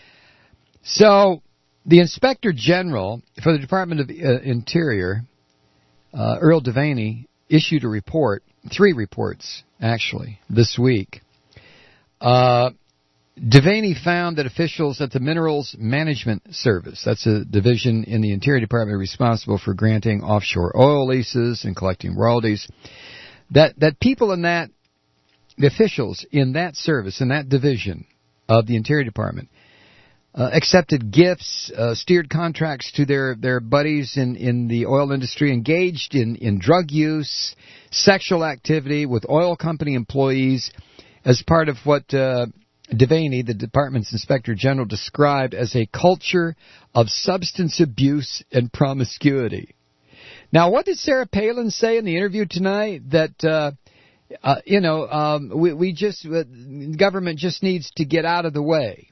[SPEAKER 2] So, the Inspector General for the Department of uh, Interior, uh, Earl Devaney, issued a report, three reports, actually, this week. Uh, Devaney found that officials at the Minerals Management Service, that's a division in the Interior Department responsible for granting offshore oil leases and collecting royalties, that, that people in that, the officials in that service, in that division of the Interior Department, Uh, accepted gifts, uh, steered contracts to their, their buddies in, in the oil industry, engaged in, in drug use, sexual activity with oil company employees as part of what uh, Devaney, the department's Inspector General, described as a culture of substance abuse and promiscuity. Now, what did Sarah Palin say in the interview tonight? That, uh, uh, you know, um, we, we just, uh, government just needs to get out of the way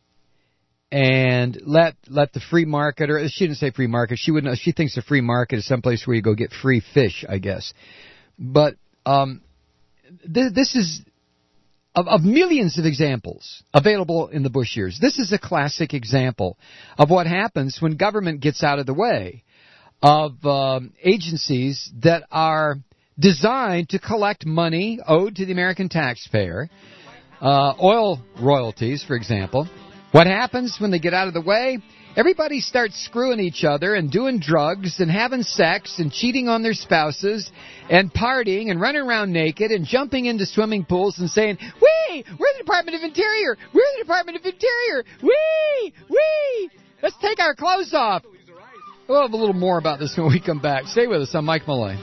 [SPEAKER 2] and let let the free market, or she didn't say free market. She wouldn't. She thinks a free market is someplace where you go get free fish, I guess. But um, th- this is of, of millions of examples available in the Bush years. This is a classic example of what happens when government gets out of the way of um, agencies that are designed to collect money owed to the American taxpayer, uh, oil royalties, for example. What happens when they get out of the way? Everybody starts screwing each other and doing drugs and having sex and cheating on their spouses and partying and running around naked and jumping into swimming pools and saying, "Wee! We're the Department of Interior! We're the Department of Interior! Wee! Wee! Let's take our clothes off!" We'll have a little more about this when we come back. Stay with us. I'm Mike Malloy.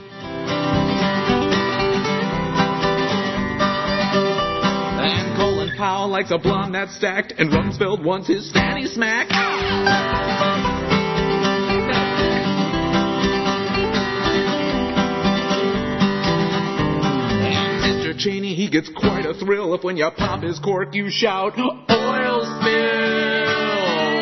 [SPEAKER 10] Powell likes a blonde that's stacked, and Rumsfeld wants his fanny smack. And Mister Cheney, he gets quite a thrill if when you pop his cork you shout, "Oil spill!"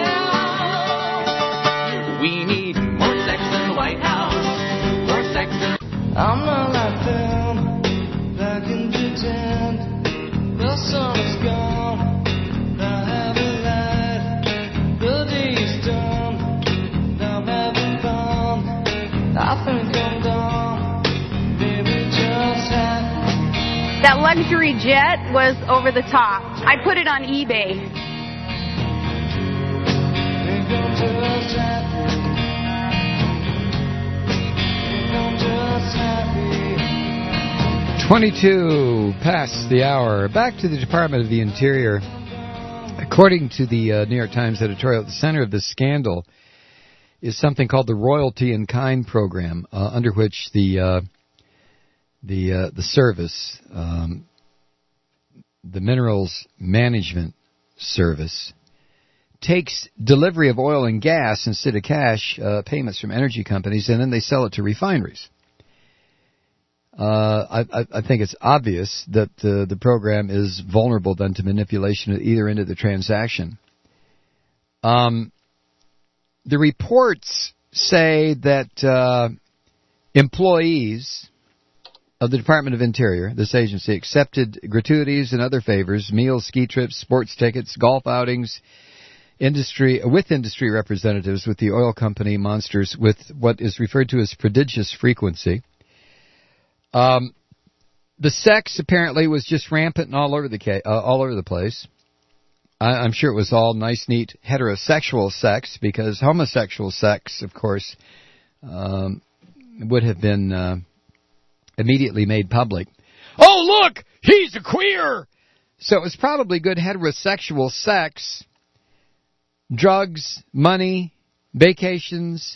[SPEAKER 10] We need more sex in the White House, more sex in...
[SPEAKER 8] I'm not like them, that can pretend. The sun is gone, now having light. The day's done, now having fun. I think I'm done, baby, just have.
[SPEAKER 5] That luxury jet was over the top. I put it on eBay.
[SPEAKER 8] Think I'm just happy. just happy.
[SPEAKER 2] twenty-two past the hour. Back to the Department of the Interior. According to the uh, New York Times editorial, at the center of this scandal is something called the Royalty in Kind program, uh, under which the uh, the uh, the service, um, the Minerals Management Service, takes delivery of oil and gas instead of cash uh, payments from energy companies, and then they sell it to refineries. Uh, I, I think it's obvious that uh, the program is vulnerable then to manipulation at either end of the transaction. Um, the reports say that uh, employees of the Department of Interior, this agency, accepted gratuities and other favors, meals, ski trips, sports tickets, golf outings, industry with industry representatives with the oil company monsters with what is referred to as prodigious frequency. Um, the sex apparently was just rampant and all over the ca- uh, all over the place. I, I'm sure it was all nice, neat heterosexual sex, because homosexual sex, of course, um, would have been uh, immediately made public. Oh, look, he's a queer. So it was probably good heterosexual sex, drugs, money, vacations.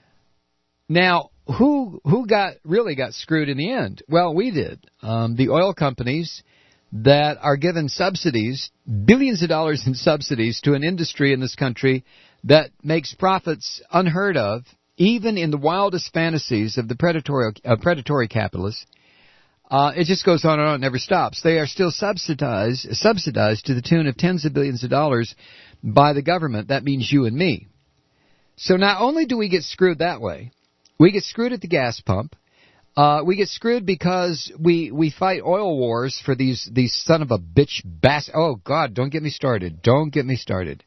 [SPEAKER 2] Now, Who who got really got screwed in the end? Well, we did. Um, the oil companies that are given subsidies, billions of dollars in subsidies to an industry in this country that makes profits unheard of, even in the wildest fantasies of the predatory uh, predatory capitalists. Uh, it just goes on and on, it never stops. They are still subsidized subsidized to the tune of tens of billions of dollars by the government. That means you and me. So not only do we get screwed that way, we get screwed at the gas pump. Uh, we get screwed because we, we fight oil wars for these, these son of a bitch bass. Oh, God, don't get me started. Don't get me started.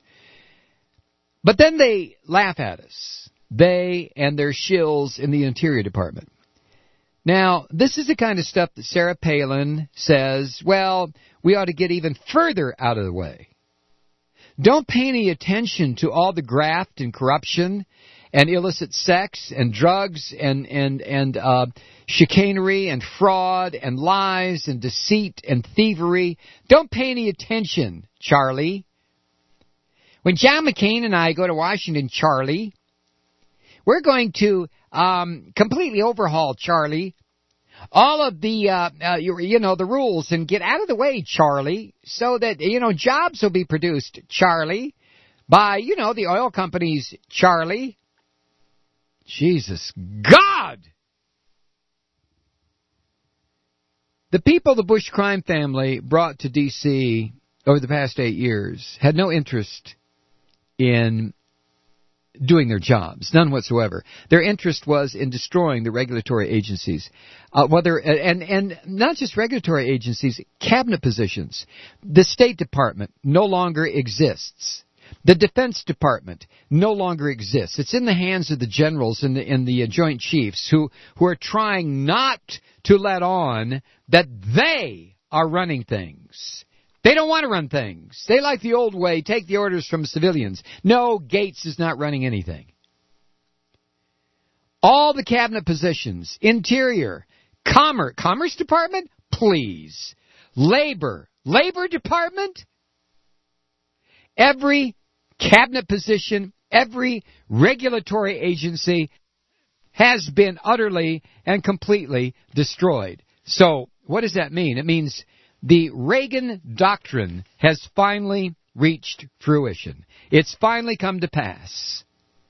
[SPEAKER 2] But then they laugh at us. They and their shills in the Interior Department. Now, this is the kind of stuff that Sarah Palin says, well, we ought to get even further out of the way. Don't pay any attention to all the graft and corruption and illicit sex and drugs and and and uh, chicanery and fraud and lies and deceit and thievery. Don't pay any attention, Charlie. When John McCain and I go to Washington, Charlie, we're going to um, completely overhaul, Charlie, all of the uh, uh, you, you know the rules and get out of the way, Charlie, so that you know jobs will be produced, Charlie, by you know the oil companies, Charlie. Jesus God! The people the Bush crime family brought to D C over the past eight years had no interest in doing their jobs, none whatsoever. Their interest was in destroying the regulatory agencies, uh, whether and and not just regulatory agencies, cabinet positions. The State Department no longer exists. The Defense Department no longer exists. It's in the hands of the generals and the, and the uh, Joint Chiefs who, who are trying not to let on that they are running things. They don't want to run things. They like the old way, take the orders from civilians. No, Gates is not running anything. All the cabinet positions, Interior, Commerce, Commerce Department, please. Labor, Labor Department, every cabinet position, every regulatory agency has been utterly and completely destroyed. So what does that mean? It means the Reagan doctrine has finally reached fruition. It's finally come to pass.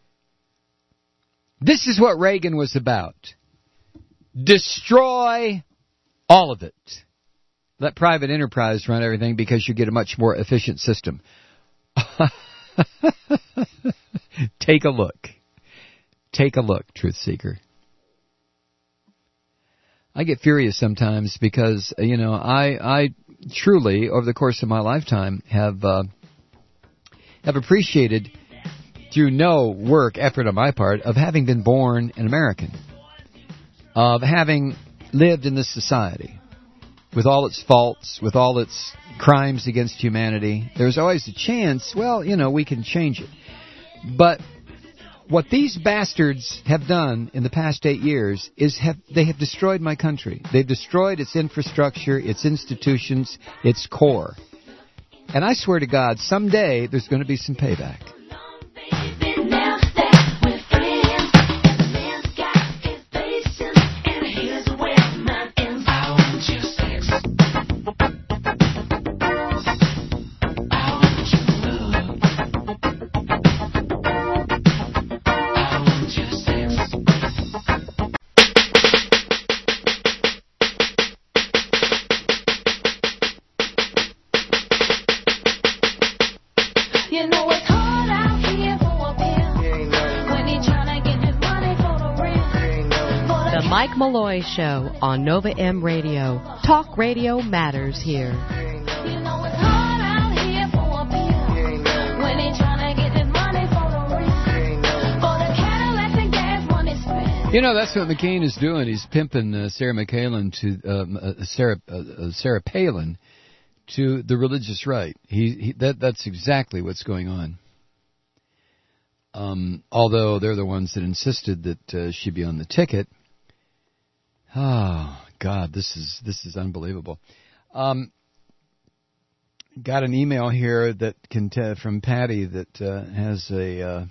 [SPEAKER 2] This is what Reagan was about. Destroy all of it. Let private enterprise run everything because you get a much more efficient system. Take a look. Take a look, Truth Seeker. I get furious sometimes because, you know, I I truly, over the course of my lifetime, have uh, have appreciated, through no work, effort on my part, of having been born an American, of having lived in this society, with all its faults, with all its crimes against humanity. There's always a chance, well, you know, we can change it. But What these bastards have done in the past eight years is have they have destroyed my country. They've destroyed its infrastructure, its institutions, its core. And I swear to God, someday there's going to be some payback.
[SPEAKER 11] Mike Malloy Show on Nova M Radio. Talk radio matters here.
[SPEAKER 2] You know, that's what McCain is doing. He's pimping uh, Sarah McCallan to um, uh, Sarah uh, uh, Sarah Palin to the religious right. He, he that that's exactly what's going on. Um, although they're the ones that insisted that uh, she be on the ticket. Oh God, this is this is unbelievable. Um, got an email here that can t- from Patty that uh, has a uh,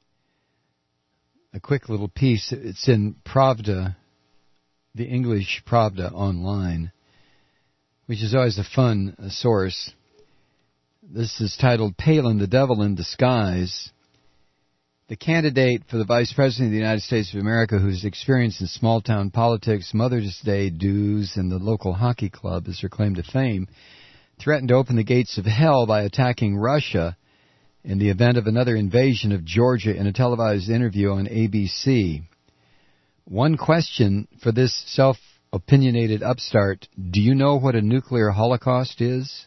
[SPEAKER 2] a quick little piece. It's in Pravda, the English Pravda online, which is always a fun uh, source. This is titled "Palin, the Devil in Disguise." The candidate for the Vice President of the United States of America, whose experience in small-town politics, Mother's Day dues, and the local hockey club is her claim to fame, threatened to open the gates of hell by attacking Russia in the event of another invasion of Georgia in a televised interview on A B C. One question for this self-opinionated upstart: do you know what a nuclear holocaust is?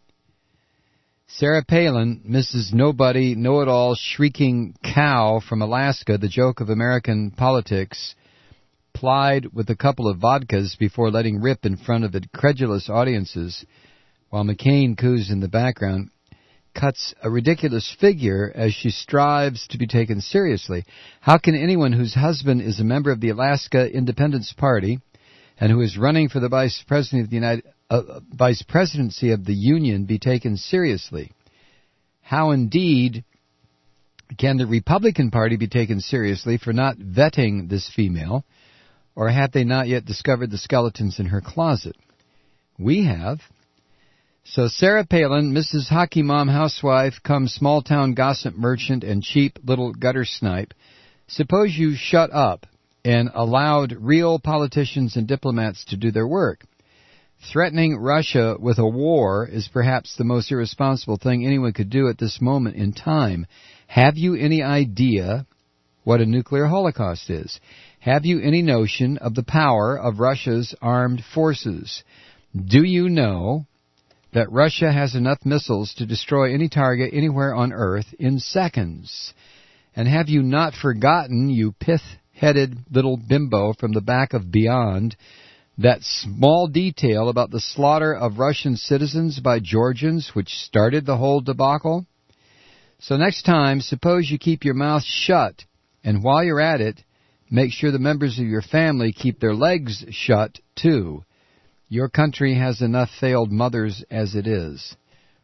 [SPEAKER 2] Sarah Palin, Missus Nobody, know-it-all, shrieking cow from Alaska, the joke of American politics, plied with a couple of vodkas before letting rip in front of incredulous audiences, while McCain coos in the background, cuts a ridiculous figure as she strives to be taken seriously. How can anyone whose husband is a member of the Alaska Independence Party and who is running for the Vice President of the United Uh, Vice Presidency of the Union be taken seriously? How indeed can the Republican Party be taken seriously for not vetting this female, or have they not yet discovered the skeletons in her closet? We have. So Sarah Palin, Missus Hockey Mom Housewife, come small-town gossip merchant and cheap little gutter snipe, suppose you shut up and allowed real politicians and diplomats to do their work. Threatening Russia with a war is perhaps the most irresponsible thing anyone could do at this moment in time. Have you any idea what a nuclear holocaust is? Have you any notion of the power of Russia's armed forces? Do you know that Russia has enough missiles to destroy any target anywhere on Earth in seconds? And have you not forgotten, you pith-headed little bimbo from the back of Beyond, that small detail about the slaughter of Russian citizens by Georgians, which started the whole debacle? So next time, suppose you keep your mouth shut, and while you're at it, make sure the members of your family keep their legs shut, too. Your country has enough failed mothers as it is.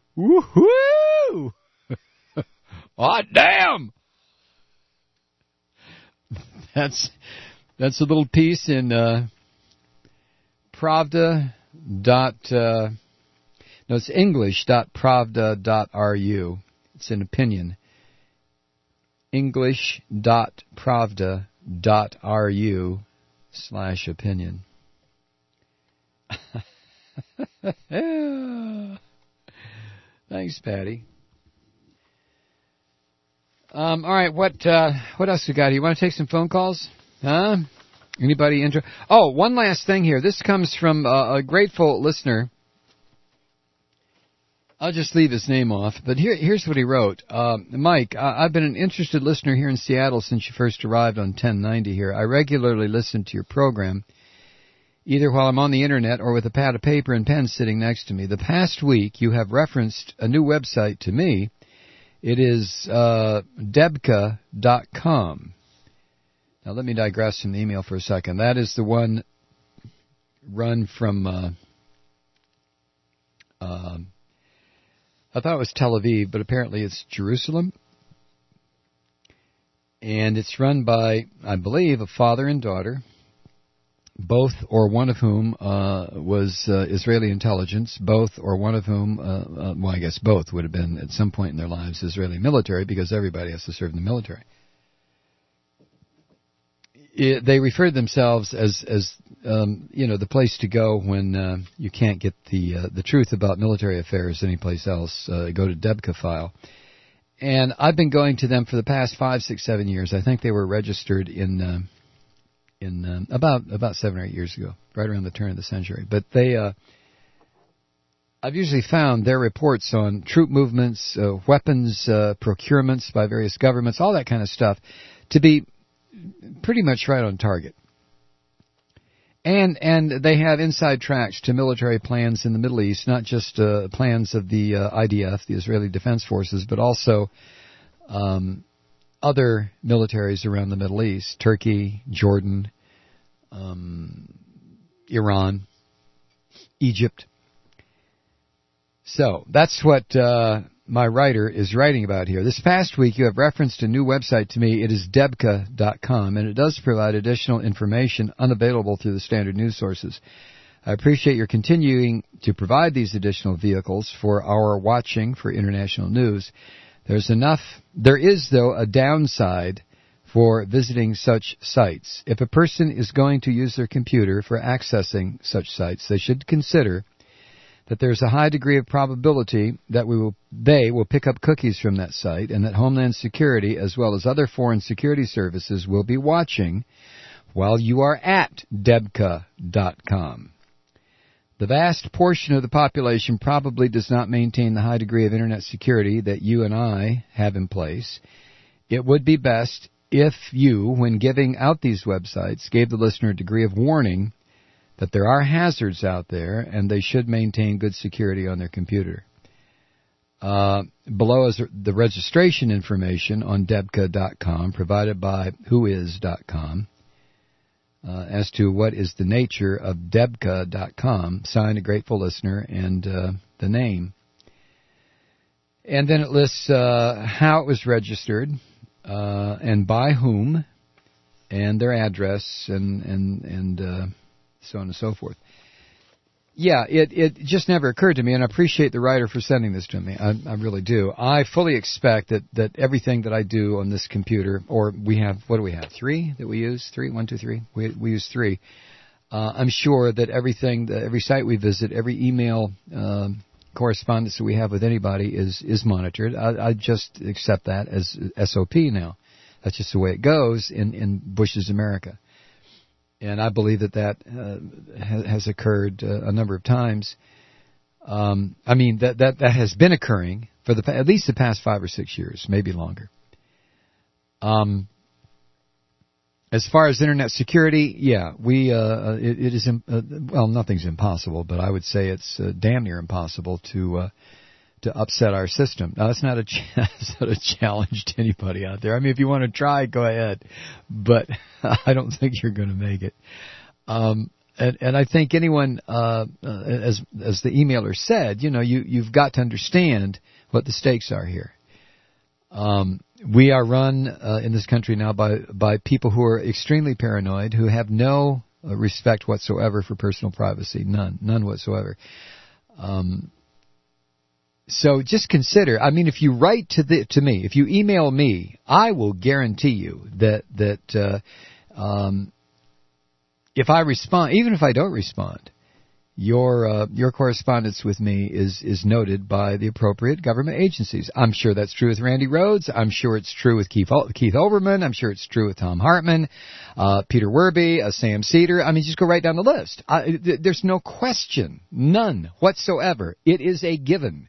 [SPEAKER 2] Woo-hoo! Hot damn! That's, that's a little piece in... Uh, Pravda dot, uh, no, it's English dot pravda dot ru. It's an opinion. English dot pravda dot ru slash opinion. Thanks, Patty. Um, all right, what uh, what else we got here? You want to take some phone calls? Huh? Anybody inter- Oh, one last thing here. This comes from uh, a grateful listener. I'll just leave his name off, but here, here's what he wrote. Uh, Mike, I- I've been an interested listener here in Seattle since you first arrived on ten ninety here. I regularly listen to your program, either while I'm on the Internet or with a pad of paper and pen sitting next to me. The past week, you have referenced a new website to me, It is uh, debca dot com. Now, let me digress from the email for a second. That is the one run from, uh, uh, I thought it was Tel Aviv, but apparently it's Jerusalem. And it's run by, I believe, a father and daughter, both or one of whom uh, was uh, Israeli intelligence, both or one of whom, uh, uh, well, I guess both would have been at some point in their lives Israeli military, because everybody has to serve in the military. It, they referred themselves as, as um, you know, the place to go when uh, you can't get the uh, the truth about military affairs anyplace else. Uh, go to Debca File. And I've been going to them for the past five, six, seven years. I think they were registered in uh, in um, about about seven or eight years ago, right around the turn of the century. But they, uh, I've usually found their reports on troop movements, uh, weapons uh, procurements by various governments, all that kind of stuff, to be pretty much right on target. And and they have inside tracks to military plans in the Middle East, not just uh, plans of the uh, I D F, the Israeli Defense Forces, but also um, other militaries around the Middle East, Turkey, Jordan, um, Iran, Egypt. So that's what uh, my writer is writing about here. This past week, you have referenced a new website to me. It is debca dot com, and it does provide additional information unavailable through the standard news sources. I appreciate your continuing to provide these additional vehicles for our watching for international news. There's enough. There is, though, a downside for visiting such sites. If a person is going to use their computer for accessing such sites, they should consider that there's a high degree of probability that we will, they will pick up cookies from that site, and that Homeland Security, as well as other foreign security services, will be watching while you are at debca dot com. The vast portion of the population probably does not maintain the high degree of Internet security that you and I have in place. It would be best if you, when giving out these websites, gave the listener a degree of warning that there are hazards out there, and they should maintain good security on their computer. Uh, below is the registration information on debca dot com provided by whois dot com uh, as to what is the nature of debca dot com, signed a grateful listener, and uh, the name. And then it lists uh, how it was registered uh, and by whom, and their address, and and and uh, so on and so forth. Yeah, it, it just never occurred to me, and I appreciate the writer for sending this to me. I, I really do. I fully expect that, that everything that I do on this computer, or we have, what do we have, three that we use? Three? One, two, three? We, we use three. Uh, I'm sure that everything, that every site we visit, every email um, correspondence that we have with anybody is, is monitored. I, I just accept that as S O P now. That's just the way it goes in, in Bush's America. And I believe that that uh, ha- has occurred uh, a number of times. Um, I mean, that, that, that has been occurring for the at least the past five or six years, maybe longer. Um, as far as Internet security, yeah, we uh, it, it is imp- uh, well, nothing's impossible, but I would say it's uh, damn near impossible to uh, to upset our system. Now, that's not a ch- that's not a challenge to anybody out there. I mean, if you want to try, go ahead, but I don't think you're going to make it. Um, and, and I think anyone, uh, uh, as as the emailer said, you know, you you've got to understand what the stakes are here. Um, we are run uh, in this country now by by people who are extremely paranoid, who have no uh, respect whatsoever for personal privacy, none, none whatsoever. Um, So just consider, I mean, if you write to the, to me, if you email me, I will guarantee you that, that uh, um, if I respond, even if I don't respond, your uh, your correspondence with me is, is noted by the appropriate government agencies. I'm sure that's true with Randy Rhodes. I'm sure it's true with Keith, Keith Olbermann. I'm sure it's true with Tom Hartman, uh, Peter Werby, uh, Sam Cedar. I mean, just go right down the list. I, th- there's no question, none whatsoever. It is a given.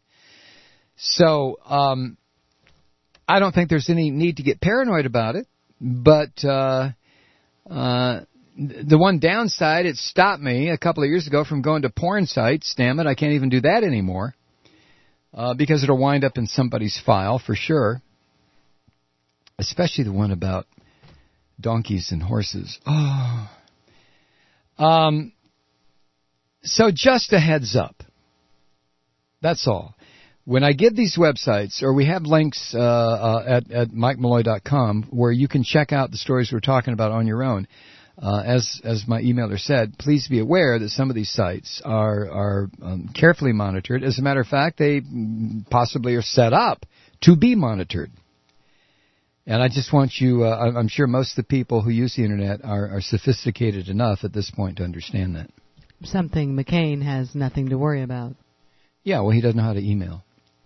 [SPEAKER 2] So um, I don't think there's any need to get paranoid about it, but uh, uh, the one downside, it stopped me a couple of years ago from going to porn sites. Damn it, I can't even do that anymore. uh, because it'll wind up in somebody's file for sure, especially the one about donkeys and horses. Oh. Um, so just a heads up. That's all. When I give these websites, or we have links uh, uh, at, at mike malloy dot com where you can check out the stories we're talking about on your own, uh, as as my emailer said, please be aware that some of these sites are, are um, carefully monitored. As a matter of fact, they possibly are set up to be monitored. And I just want you, uh, I'm sure most of the people who use the Internet are, are sophisticated enough at this point to understand that.
[SPEAKER 11] Something McCain has nothing to worry about.
[SPEAKER 2] Yeah, well, he doesn't know how to email.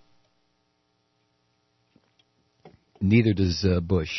[SPEAKER 2] Neither does uh, Bush.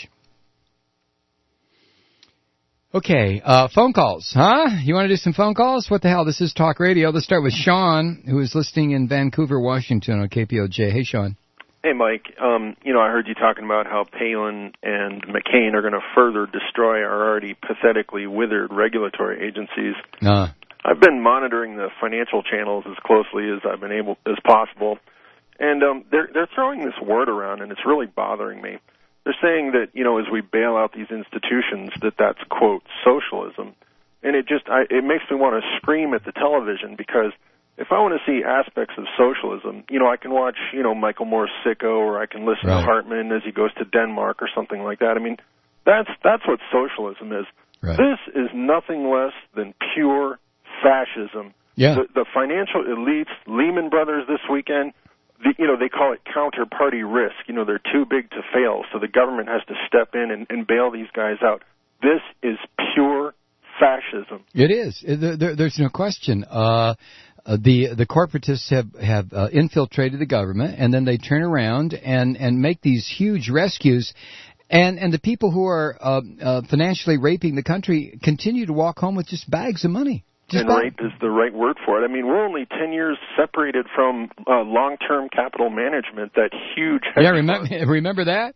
[SPEAKER 2] Okay, uh, phone calls, huh? You want to do some phone calls? What the hell? This is Talk Radio. Let's start with Sean, who is listening in Vancouver, Washington on K P O J. Hey, Sean.
[SPEAKER 12] Hey, Mike. Um, you know, I heard you talking about how Palin and McCain are going to further destroy our already pathetically withered regulatory agencies.
[SPEAKER 2] Uh.
[SPEAKER 12] I've been monitoring the financial channels as closely as I've been able as possible. And um, they're they're throwing this word around, and it's really bothering me. They're saying that, you know, as we bail out these institutions, that that's, quote, socialism. And it just, I, it makes me want to scream at the television, because if I want to see aspects of socialism, you know, I can watch, you know, Michael Moore's Sicko, or I can listen
[SPEAKER 2] right.
[SPEAKER 12] to Hartman as he goes to Denmark or something like that. I mean, that's that's what socialism is.
[SPEAKER 2] Right.
[SPEAKER 12] This is nothing less than pure fascism.
[SPEAKER 2] Yeah.
[SPEAKER 12] The, the financial elites, Lehman Brothers this weekend, The, you know, they call it counterparty risk. You know, they're too big to fail, so the government has to step in and, and bail these guys out. This is pure fascism.
[SPEAKER 2] It is. There, there, there's no question. Uh, the the corporatists have have uh, infiltrated the government, and then they turn around and, and make these huge rescues. And and the people who are uh, uh, financially raping the country continue to walk home with just bags of money. Just
[SPEAKER 12] and rape is the right word for it. I mean, we're only ten years separated from uh, long-term capital management, that huge...
[SPEAKER 2] Yeah, remember, remember that?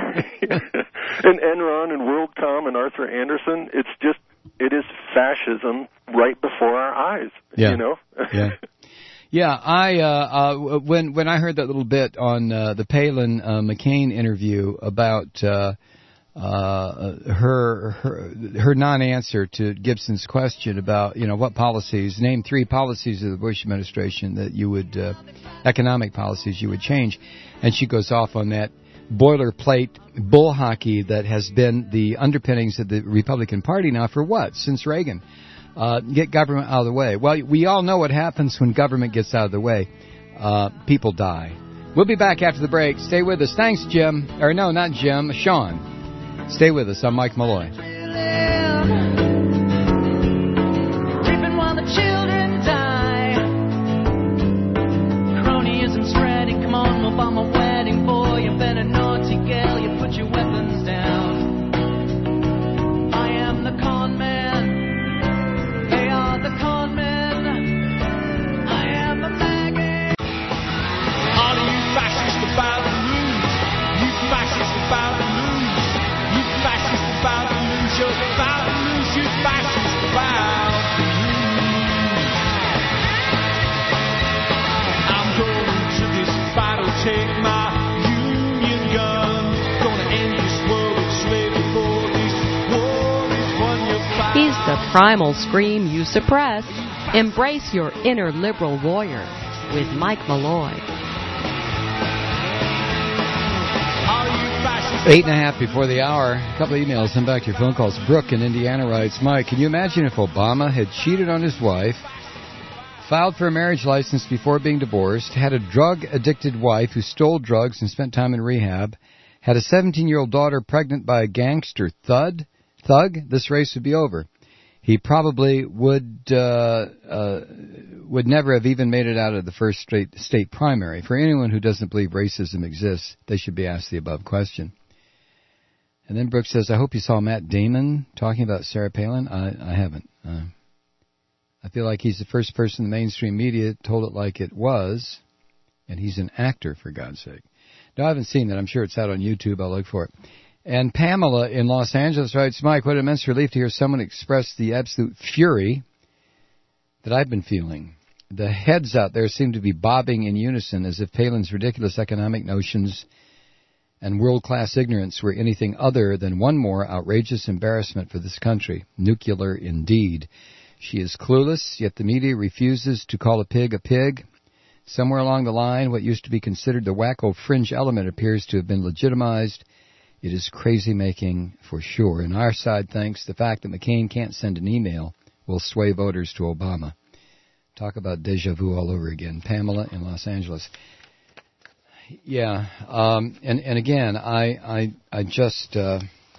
[SPEAKER 12] And Enron and WorldCom and Arthur Andersen, it's just, it is fascism right before our eyes,
[SPEAKER 2] yeah.
[SPEAKER 12] you know?
[SPEAKER 2] yeah. Yeah, I uh, uh, when when I heard that little bit on uh, the Palin uh, McCain interview about... Uh, Uh, her her her non-answer to Gibson's question about, you know, what policies, name three policies of the Bush administration that you would, uh, economic policies you would change, and she goes off on that boilerplate bull hockey that has been the underpinnings of the Republican Party now for what? Since Reagan. Uh, get government out of the way. Well, we all know what happens when government gets out of the way. Uh, people die. We'll be back after the break. Stay with us. Thanks, Jim. Or no, not Jim, Sean. Stay with us. I'm Mike Malloy.
[SPEAKER 3] Reaping while the children die. Cronyism spreading. Come on, we'll bomb a wedding for you. Better naughty gal, you put your weapons down. I am the con man. They are the con men. I am the maggot.
[SPEAKER 8] All of you fascists about to lose. You fascists about to lose. Fascist about to lose, you're about to lose, you fascist about to lose. I'm going to this battle, take my Union gun. Gonna end this world of slavery, for this war is won, you're fighting.
[SPEAKER 11] He's the primal scream you suppress. Embrace your inner liberal warrior with Mike Malloy.
[SPEAKER 2] Eight and a half before the hour. A couple of emails. Send back your phone calls. Brooke in Indiana writes, Mike, can you imagine if Obama had cheated on his wife, filed for a marriage license before being divorced, had a drug-addicted wife who stole drugs and spent time in rehab, had a seventeen-year-old daughter pregnant by a gangster thud, thug? This race would be over. He probably would uh, uh, would never have even made it out of the first state, state primary. For anyone who doesn't believe racism exists, they should be asked the above question. And then Brooks says, I hope you saw Matt Damon talking about Sarah Palin. I, I haven't. Uh, I feel like he's the first person in the mainstream media told it like it was, and he's an actor, for God's sake. No, I haven't seen that. I'm sure it's out on YouTube. I'll look for it. And Pamela in Los Angeles writes, Mike, what an immense relief to hear someone express the absolute fury that I've been feeling. the heads out there seem to be bobbing in unison as if Palin's ridiculous economic notions and world-class ignorance were anything other than one more outrageous embarrassment for this country. Nuclear indeed. She is clueless, yet the media refuses to call a pig a pig. Somewhere along the line, what used to be considered the wacko fringe element appears to have been legitimized. It is crazy-making for sure. And our side thinks the fact that McCain can't send an email will sway voters to Obama. Talk about deja vu all over again. Pamela in Los Angeles. Yeah, um, and, and again, I I, I just uh,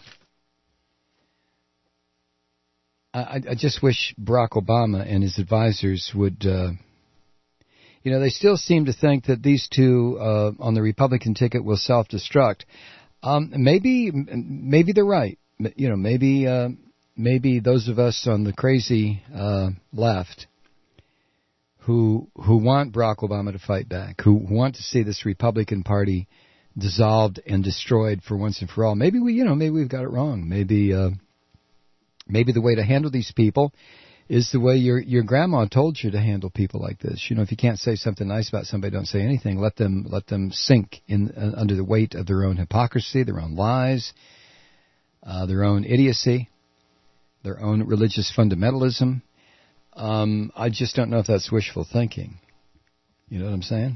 [SPEAKER 2] I, I just wish Barack Obama and his advisors would, uh, you know, they still seem to think that these two uh, on the Republican ticket will self-destruct. Um, maybe maybe they're right. You know, maybe uh, maybe those of us on the crazy uh, left who who want Barack Obama to fight back, who want to see this Republican Party dissolved and destroyed for once and for all. Maybe we, you know, maybe we've got it wrong. Maybe uh, maybe the way to handle these people is the way your your grandma told you to handle people like this. You know, if you can't say something nice about somebody, don't say anything. Let them let them sink in uh, under the weight of their own hypocrisy, their own lies, uh, their own idiocy, their own religious fundamentalism. Um, I just don't know if that's wishful thinking. You know what I'm saying?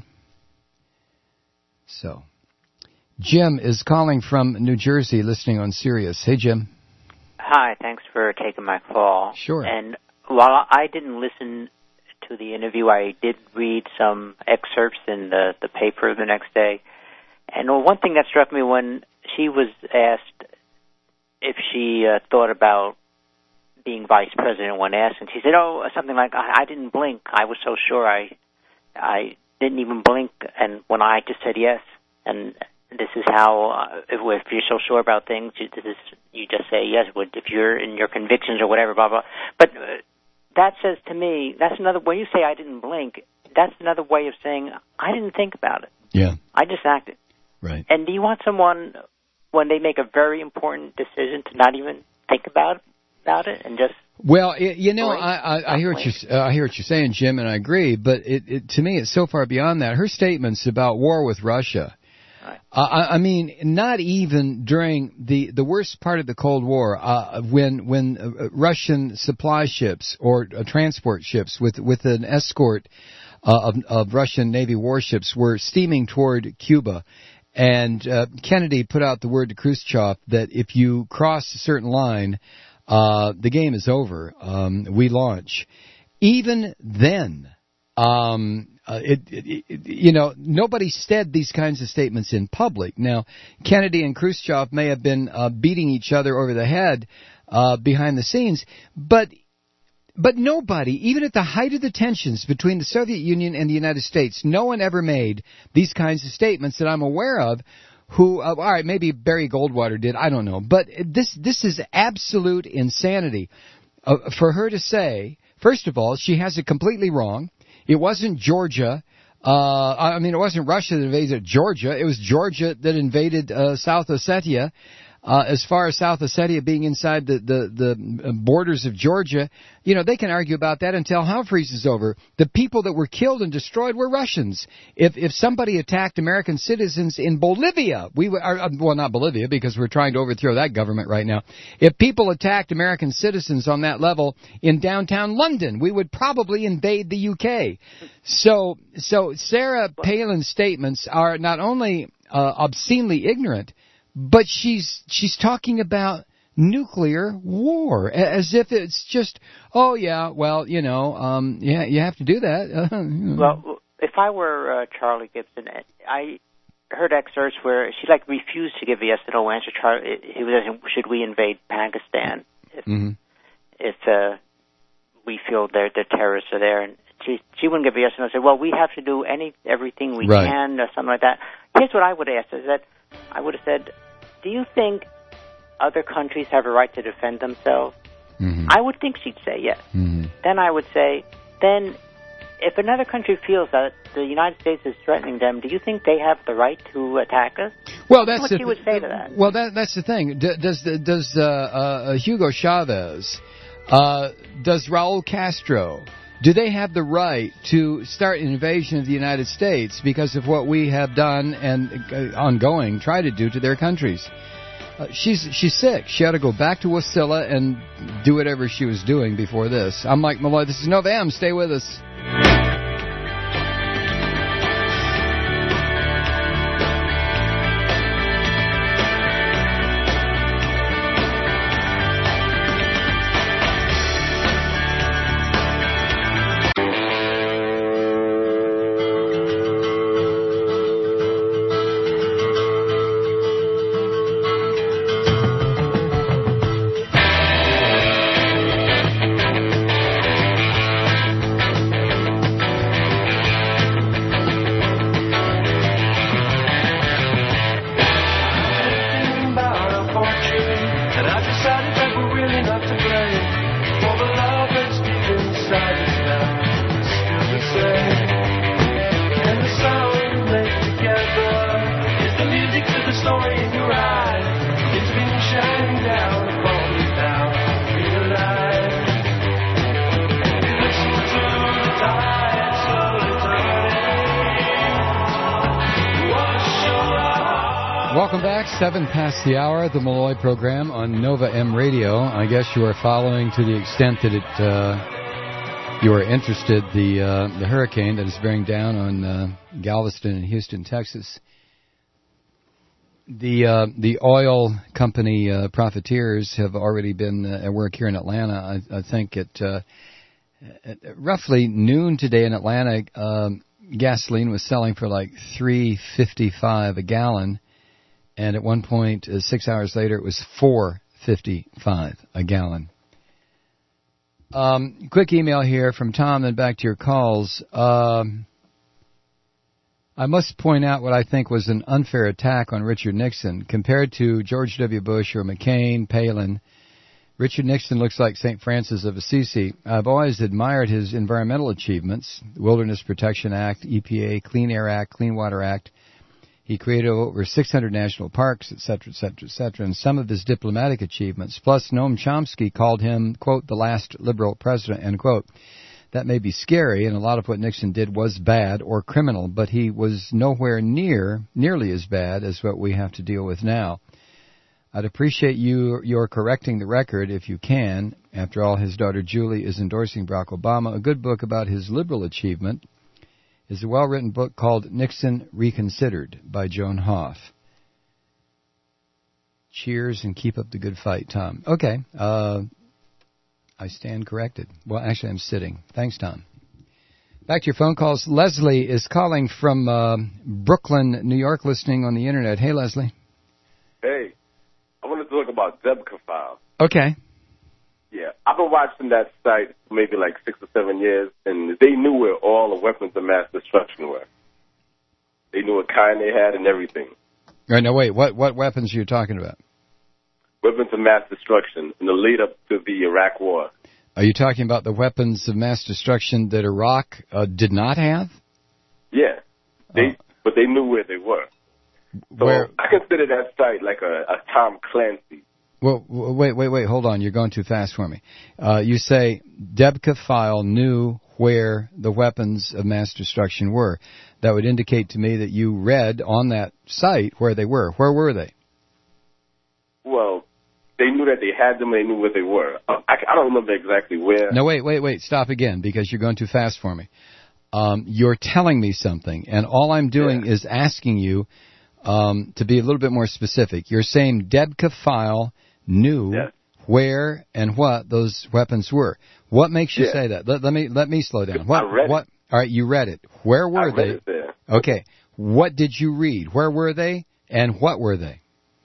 [SPEAKER 2] So, Jim is calling from New Jersey, listening on Sirius. Hey, Jim.
[SPEAKER 13] Hi, thanks for taking my call.
[SPEAKER 2] Sure.
[SPEAKER 13] And while I didn't listen to the interview, I did read some excerpts in the, the paper the next day. And one thing that struck me when she was asked if she uh, thought about being vice president when asked, and she said, oh, something like, I, I didn't blink. I was so sure I I didn't even blink, and when I just said yes, and this is how, uh, if, if you're so sure about things, you, this is, you just say yes, if you're in your convictions or whatever, blah, blah. But uh, that says to me, that's another, when you say I didn't blink, that's another way of saying I didn't think about it.
[SPEAKER 2] Yeah.
[SPEAKER 13] I just acted.
[SPEAKER 2] Right.
[SPEAKER 13] And do you want someone, when they make a very important decision, to not even think about it? About it and just
[SPEAKER 2] well, it, you know, I, I, I hear what you uh, I hear what you're saying, Jim, and I agree. But it, it, to me, it's so far beyond that. Her statements about war with Russia.
[SPEAKER 13] Right.
[SPEAKER 2] Uh, I, I mean, not even during the, the worst part of the Cold War, uh, when when uh, Russian supply ships or uh, transport ships with with an escort uh, of, of Russian Navy warships were steaming toward Cuba. And uh, Kennedy put out the word to Khrushchev that if you cross a certain line, Uh, the game is over. Um, we launch. Even then, um, uh, it, it, it, you know, nobody said these kinds of statements in public. Now, Kennedy and Khrushchev may have been uh, beating each other over the head uh, behind the scenes, but but nobody, even at the height of the tensions between the Soviet Union and the United States, no one ever made these kinds of statements that I'm aware of. Who, uh, all right, maybe Barry Goldwater did, I don't know. But this this is absolute insanity uh, for her to say, first of all, she has it completely wrong. It wasn't Georgia. Uh, I mean, it wasn't Russia that invaded Georgia. It was Georgia that invaded uh, South Ossetia. Uh, as far as South Ossetia being inside the, the, the borders of Georgia, you know, they can argue about that until hell freezes over. The people that were killed and destroyed were Russians. If if somebody attacked American citizens in Bolivia, we were, uh, well, not Bolivia, because we're trying to overthrow that government right now. If people attacked American citizens on that level in downtown London, we would probably invade the U K. So, so Sarah Palin's statements are not only uh, obscenely ignorant, but she's she's talking about nuclear war as if it's just, oh yeah, well, you know, um, yeah, you have to do that.
[SPEAKER 13] Well, if I were uh, Charlie Gibson, I heard excerpts where she like refused to give a yes or no answer. Charlie, he was asking, should we invade Pakistan if
[SPEAKER 2] mm-hmm.
[SPEAKER 13] if uh, we feel they're the terrorists are there, and she she wouldn't give a yes or no. Say, well, we have to do any everything we
[SPEAKER 2] right.
[SPEAKER 13] can, or something like that. Here's what I would ask: is that I would have said, do you think other countries have a right to defend themselves?
[SPEAKER 2] Mm-hmm.
[SPEAKER 13] I would think she'd say yes.
[SPEAKER 2] Mm-hmm.
[SPEAKER 13] Then I would say, then if another country feels that the United States is threatening them, do you think they have the right to attack us?
[SPEAKER 2] Well, that's
[SPEAKER 13] what
[SPEAKER 2] the,
[SPEAKER 13] she would say to that.
[SPEAKER 2] Well, that, that's the thing. D- does the, does uh, uh, Hugo Chavez, uh, does Raul Castro, do they have the right to start an invasion of the United States because of what we have done and uh, ongoing try to do to their countries? Uh, she's she's sick. She ought to go back to Wasilla and do whatever she was doing before this. I'm Mike Malloy. This is Nova M. Stay with us. Welcome back. Seven past the hour, the Malloy program on Nova M Radio. I guess you are following to the extent that it uh, you are interested the uh, the hurricane that is bearing down on uh, Galveston and Houston, Texas. The uh, the oil company uh, profiteers have already been uh, at work here in Atlanta. I, I think at, uh, at roughly noon today in Atlanta, um, gasoline was selling for like three fifty-five a gallon. And at one point, uh, six hours later, it was four fifty-five a gallon. Um, quick email here from Tom, and back to your calls. Um, I must point out what I think was an unfair attack on Richard Nixon. Compared to George W. Bush or McCain, Palin, Richard Nixon looks like Saint Francis of Assisi. I've always admired his environmental achievements, the Wilderness Protection Act, E P A, Clean Air Act, Clean Water Act. He created over six hundred national parks, et cetera, et cetera, et cetera, and some of his diplomatic achievements. Plus, Noam Chomsky called him, quote, the last liberal president, end quote. That may be scary, and a lot of what Nixon did was bad or criminal, but he was nowhere near, nearly as bad as what we have to deal with now. I'd appreciate you your correcting the record if you can. After all, his daughter Julie is endorsing Barack Obama. A good book about his liberal achievement is a well-written book called Nixon Reconsidered by Joan Hoff. Cheers and keep up the good fight, Tom. Okay, uh, I stand corrected. Well, actually, I'm sitting. Thanks, Tom. Back to your phone calls. Leslie is calling from uh, Brooklyn, New York, listening on the Internet. Hey, Leslie.
[SPEAKER 14] Hey, I wanted to talk about Debka Files.
[SPEAKER 2] Okay.
[SPEAKER 14] Yeah, I've been watching that site for maybe like six or seven years, and they knew where all the weapons of mass destruction were. They knew what kind they had and everything.
[SPEAKER 2] Right, now, wait, what, what weapons are you talking about?
[SPEAKER 14] Weapons of mass destruction in the lead-up to the Iraq War.
[SPEAKER 2] Are you talking about the weapons of mass destruction that Iraq uh, did not have?
[SPEAKER 14] Yeah, they, oh. but they knew where they were. So where? I consider that site like a, a Tom Clancy.
[SPEAKER 2] Well, wait, wait, wait, hold on. You're going too fast for me. Uh, you say Debka File knew where the weapons of mass destruction were. That would indicate to me that you read on that site where they were. Where were they?
[SPEAKER 14] Well, they knew that they had them. They knew where they were. I, I don't remember exactly where.
[SPEAKER 2] No, wait, wait, wait. Stop again because you're going too fast for me. Um, you're telling me something, and all I'm doing yeah. is asking you um, to be a little bit more specific. You're saying Debka File knew yes. where and what those weapons were. What makes you yes. say that? Let, let me let me slow down. What?
[SPEAKER 14] I read
[SPEAKER 2] what?
[SPEAKER 14] It.
[SPEAKER 2] All right, you read it. Where were
[SPEAKER 14] I
[SPEAKER 2] they?
[SPEAKER 14] Read it there.
[SPEAKER 2] Okay. What did you read? Where were they? And what were they?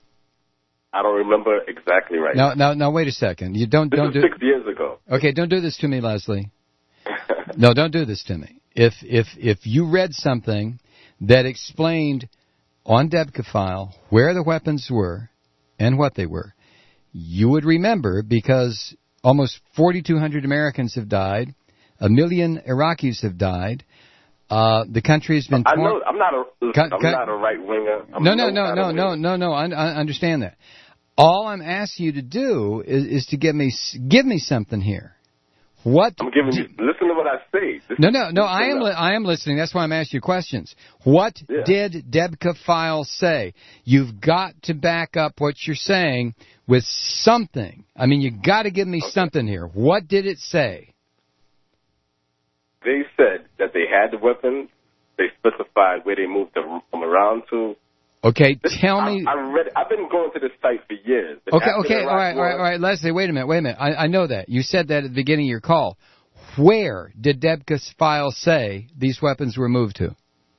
[SPEAKER 14] I don't remember exactly right
[SPEAKER 2] now. Now, now, wait a second. You don't
[SPEAKER 14] this
[SPEAKER 2] don't
[SPEAKER 14] was
[SPEAKER 2] do
[SPEAKER 14] six years ago.
[SPEAKER 2] Okay, don't do this to me, Leslie. No, don't do this to me. If if if you read something that explained on Debka File where the weapons were and what they were, you would remember because almost forty-two hundred Americans have died, a million Iraqis have died. Uh, the country has been torn.
[SPEAKER 14] I know I'm not a I'm co- not a right winger.
[SPEAKER 2] No, no, no, no, no, no, no. I, I understand that. All I'm asking you to do is, is to give me give me something here. What?
[SPEAKER 14] I'm giving you. Listen to what I say. This
[SPEAKER 2] No,
[SPEAKER 14] is-
[SPEAKER 2] no, no.
[SPEAKER 14] this
[SPEAKER 2] I
[SPEAKER 14] is
[SPEAKER 2] am.
[SPEAKER 14] not-
[SPEAKER 2] Li- I am listening. That's why I'm asking you questions. What
[SPEAKER 14] Yeah.
[SPEAKER 2] did Debka File say? You've got to back up what you're saying with something. I mean, you got to give me something here. What did it say?
[SPEAKER 14] They said that they had the weapons. They specified where they moved them from around to.
[SPEAKER 2] Okay,
[SPEAKER 14] This-
[SPEAKER 2] tell
[SPEAKER 14] I,
[SPEAKER 2] me.
[SPEAKER 14] I read. I've been going to this site for years. But
[SPEAKER 2] Okay,
[SPEAKER 14] after
[SPEAKER 2] okay,
[SPEAKER 14] the
[SPEAKER 2] all right,
[SPEAKER 14] Iraq
[SPEAKER 2] all right,
[SPEAKER 14] War-
[SPEAKER 2] all right. Leslie, wait a minute, wait a minute. I, I know that. You said that at the beginning of your call. Where did Debka's file say these weapons were moved to?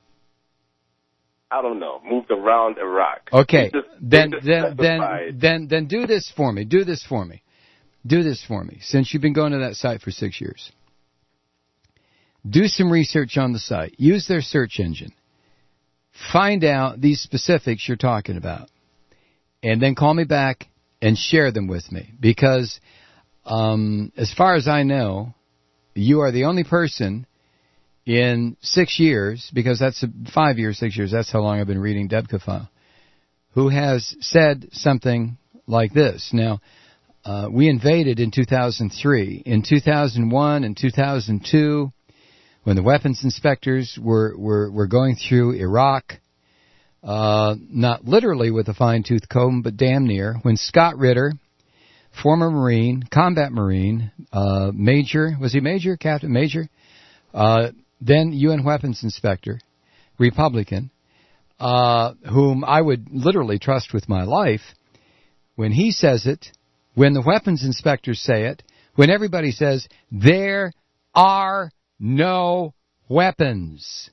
[SPEAKER 14] I don't know. Moved around Iraq.
[SPEAKER 2] Okay,
[SPEAKER 14] They just-
[SPEAKER 2] then
[SPEAKER 14] they just
[SPEAKER 2] then then
[SPEAKER 14] specified-
[SPEAKER 2] then then do this for me. Do this for me. Do this for me. Since you've been going to that site for six years, do some research on the site. Use their search engine. Find out these specifics you're talking about, and then call me back and share them with me. Because um, as far as I know, you are the only person in six years, because that's a, five years, six years, that's how long I've been reading Debka File, who has said something like this. Now, uh, we invaded in two thousand three. In two thousand one and two thousand two, when the weapons inspectors were, were, were going through Iraq, uh, not literally with a fine-tooth comb, but damn near, when Scott Ritter, former Marine, combat Marine, uh, Major, was he Major, Captain Major? Uh, then U N Weapons Inspector, Republican, uh, whom I would literally trust with my life, when he says it, when the weapons inspectors say it, when everybody says, there are no weapons.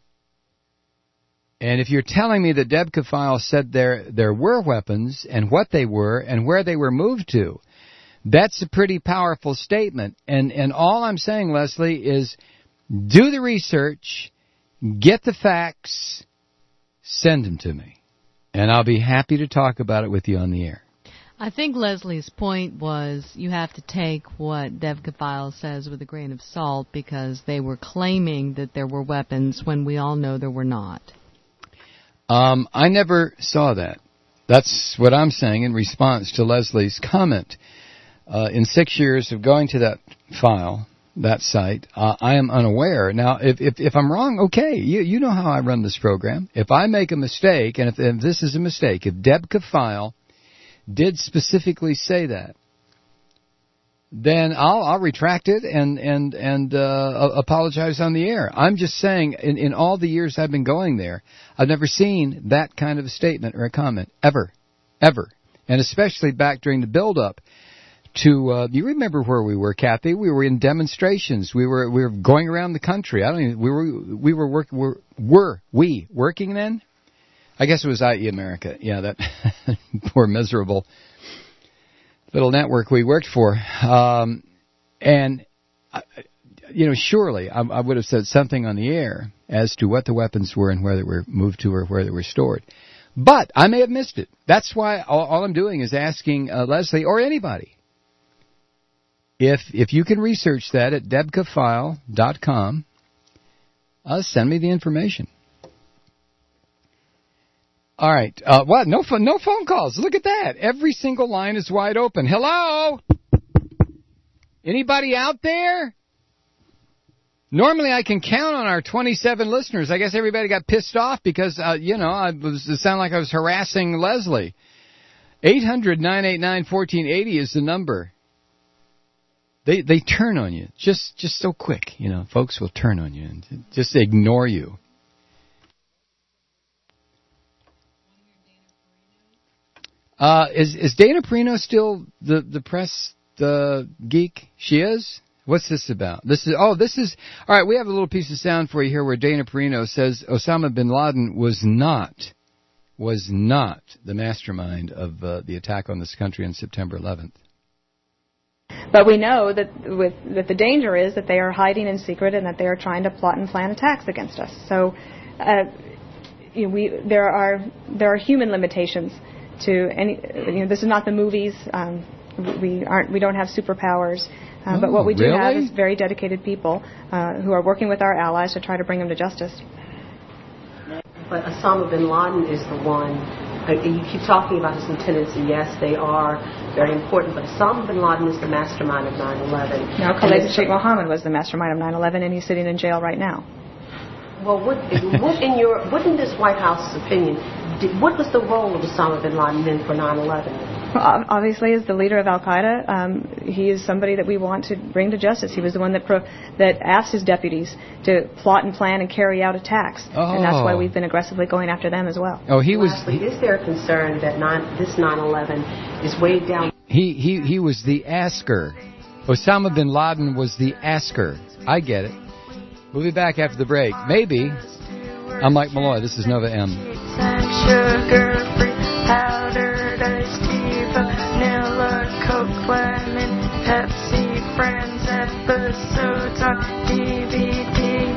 [SPEAKER 2] And if you're telling me that Debka File said there there were weapons and what they were and where they were moved to, that's a pretty powerful statement. And and all I'm saying, Leslie, is do the research, get the facts, send them to me, and I'll be happy to talk about it with you on the air.
[SPEAKER 11] I think Leslie's point was you have to take what Debka File says with a grain of salt, because they were claiming that there were weapons when we all know there were not.
[SPEAKER 2] Um, I never saw that. That's what I'm saying in response to Leslie's comment. Uh, in six years of going to that file, that site, uh, I am unaware. Now, if, if if I'm wrong, okay, you you know how I run this program. If I make a mistake, and if, if this is a mistake, if Debka File did specifically say that, then I'll I'll retract it and and and uh, apologize on the air. I'm just saying, in in all the years I've been going there, I've never seen that kind of a statement or a comment ever, ever, and especially back during the build-up to. Uh, you remember where we were, Kathy? We were in demonstrations. We were we were going around the country. I don't even. We were we were working. Were, were we working then? I guess it was I E America. Yeah, that poor miserable little network we worked for. Um, and, uh, you know, surely I, I would have said something on the air as to what the weapons were and where they were moved to or where they were stored. But I may have missed it. That's why all, all I'm doing is asking uh, Leslie or anybody, if if you can research that at debka file dot com, uh, send me the information. All right. Uh, what? No phone, no phone calls. Look at that. Every single line is wide open. Hello? Anybody out there? Normally I can count on our twenty-seven listeners. I guess everybody got pissed off because, uh, you know, I was, it sounded like I was harassing Leslie. eight hundred, nine eight nine, one four eight zero is the number. They they turn on you. Just just so quick, you know. Folks will turn on you and just ignore you. Uh, is is Dana Perino still the the press the geek she is? What's this about? This is oh this is all right. We have a little piece of sound for you here where Dana Perino says Osama bin Laden was not was not the mastermind of uh, the attack on this country on September eleventh.
[SPEAKER 15] But we know that with that the danger is that they are hiding in secret and that they are trying to plot and plan attacks against us. So, uh, you know, we there are there are human limitations to any. You know, this is not the movies. Um, we aren't. We don't have superpowers. Uh,
[SPEAKER 2] oh,
[SPEAKER 15] but what we do
[SPEAKER 2] really?
[SPEAKER 15] have is very dedicated people uh, who are working with our allies to try to bring them to justice.
[SPEAKER 16] But Osama bin Laden is the one Uh, you keep talking about his lieutenants, and yes, they are very important, but Osama bin Laden is the mastermind of nine eleven.
[SPEAKER 15] Now, Khalid Sheikh Mohammed was the mastermind of nine eleven, and he's sitting in jail right now.
[SPEAKER 16] Well, what, what in your, what in this White House's opinion, did, what was the role of Osama bin Laden then for nine eleven?
[SPEAKER 15] Well, obviously, as the leader of Al Qaeda, um, he is somebody that we want to bring to justice. He was the one that pro- that asked his deputies to plot and plan and carry out attacks,
[SPEAKER 2] oh.
[SPEAKER 15] and that's why we've been aggressively going after them as well.
[SPEAKER 2] Oh, he was.
[SPEAKER 16] Lastly, is there a concern that nine, this nine eleven is weighed down?
[SPEAKER 2] He he he was the asker. Osama bin Laden was the asker. I get it. We'll be back after the break. Maybe. I'm Mike Malloy. This is Nova M.
[SPEAKER 3] Sugar-free powdered iced tea, vanilla, Coke, lemon, Pepsi, Friends, episodes on D V D.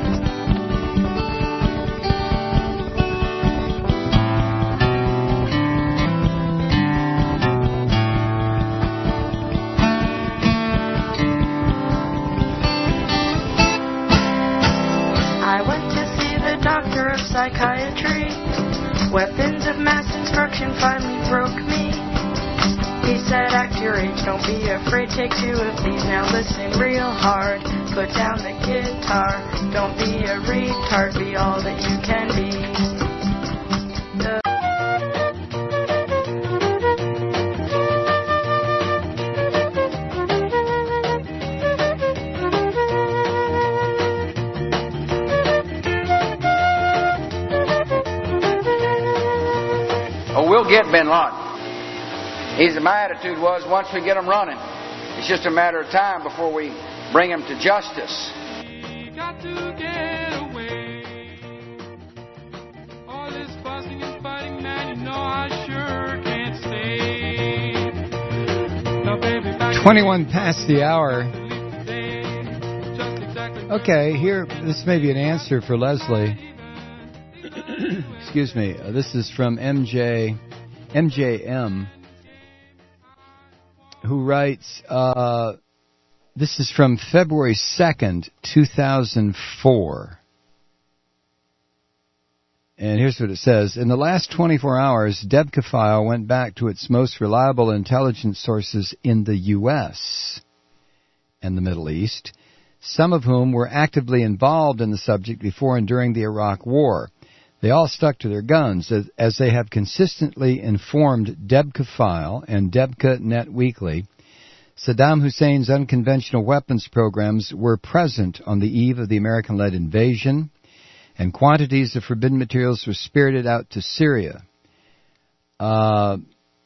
[SPEAKER 3] I went to see the doctor of psychiatry. Weapons of mass destruction finally broke me. He said, act your age, don't be afraid, take two of these. Now listen real hard, put down the guitar. Don't be a retard, be all that you can be. The
[SPEAKER 17] Oh, we'll get bin Laden. He's, my attitude was, once we get him running, it's just a matter of time before we bring him to justice.
[SPEAKER 8] Got to get away. All this fussing and fighting, man, you know I sure can't stay. Now, baby, back
[SPEAKER 2] twenty-one past the hour. Okay, here, this may be an answer for Leslie. Excuse me. Uh, this is from M J, M J M, who writes, uh, this is from February second, two thousand four. And here's what it says. In the last twenty-four hours, Debka File went back to its most reliable intelligence sources in the U S and the Middle East, some of whom were actively involved in the subject before and during the Iraq War. They all stuck to their guns, as, as they have consistently informed Debka File and Debka Net Weekly. Saddam Hussein's unconventional weapons programs were present on the eve of the American-led invasion, and quantities of forbidden materials were spirited out to Syria. Uh,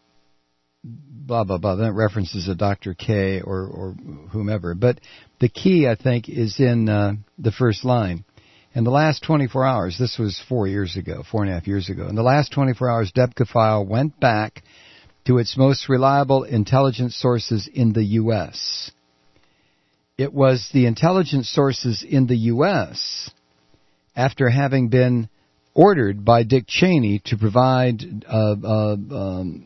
[SPEAKER 2] blah, blah, blah. That references a Doctor K or, or whomever. But the key, I think, is in uh, the first line. In the last twenty-four hours, this was four years ago, four and a half years ago, in the last twenty-four hours, Debka File went back to its most reliable intelligence sources in the U S. It was the intelligence sources in the U S, after having been ordered by Dick Cheney to provide, uh, uh, um,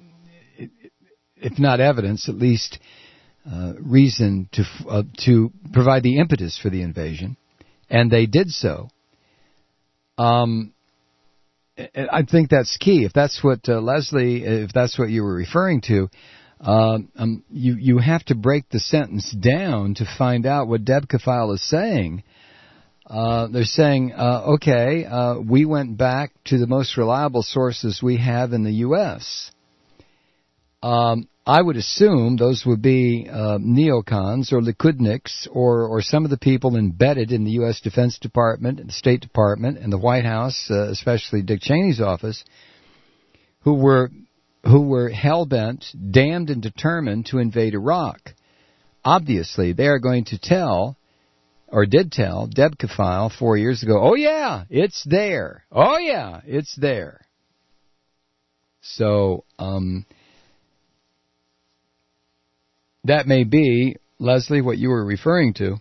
[SPEAKER 2] if not evidence, at least uh, reason to uh, to provide the impetus for the invasion, and they did so. Um, I think that's key. If that's what uh, Leslie, if that's what you were referring to, um, um, you you have to break the sentence down to find out what Debka File is saying. Uh, they're saying, uh, okay, uh, we went back to the most reliable sources we have in the U S. Um, I would assume those would be uh, neocons or Likudniks or, or some of the people embedded in the U S Defense Department and the State Department and the White House, uh, especially Dick Cheney's office, who were who were hell-bent, damned and determined to invade Iraq. Obviously, they are going to tell, or did tell, Debka File four years ago, oh yeah, it's there. Oh yeah, it's there. So, um... that may be, Leslie, what you were referring to.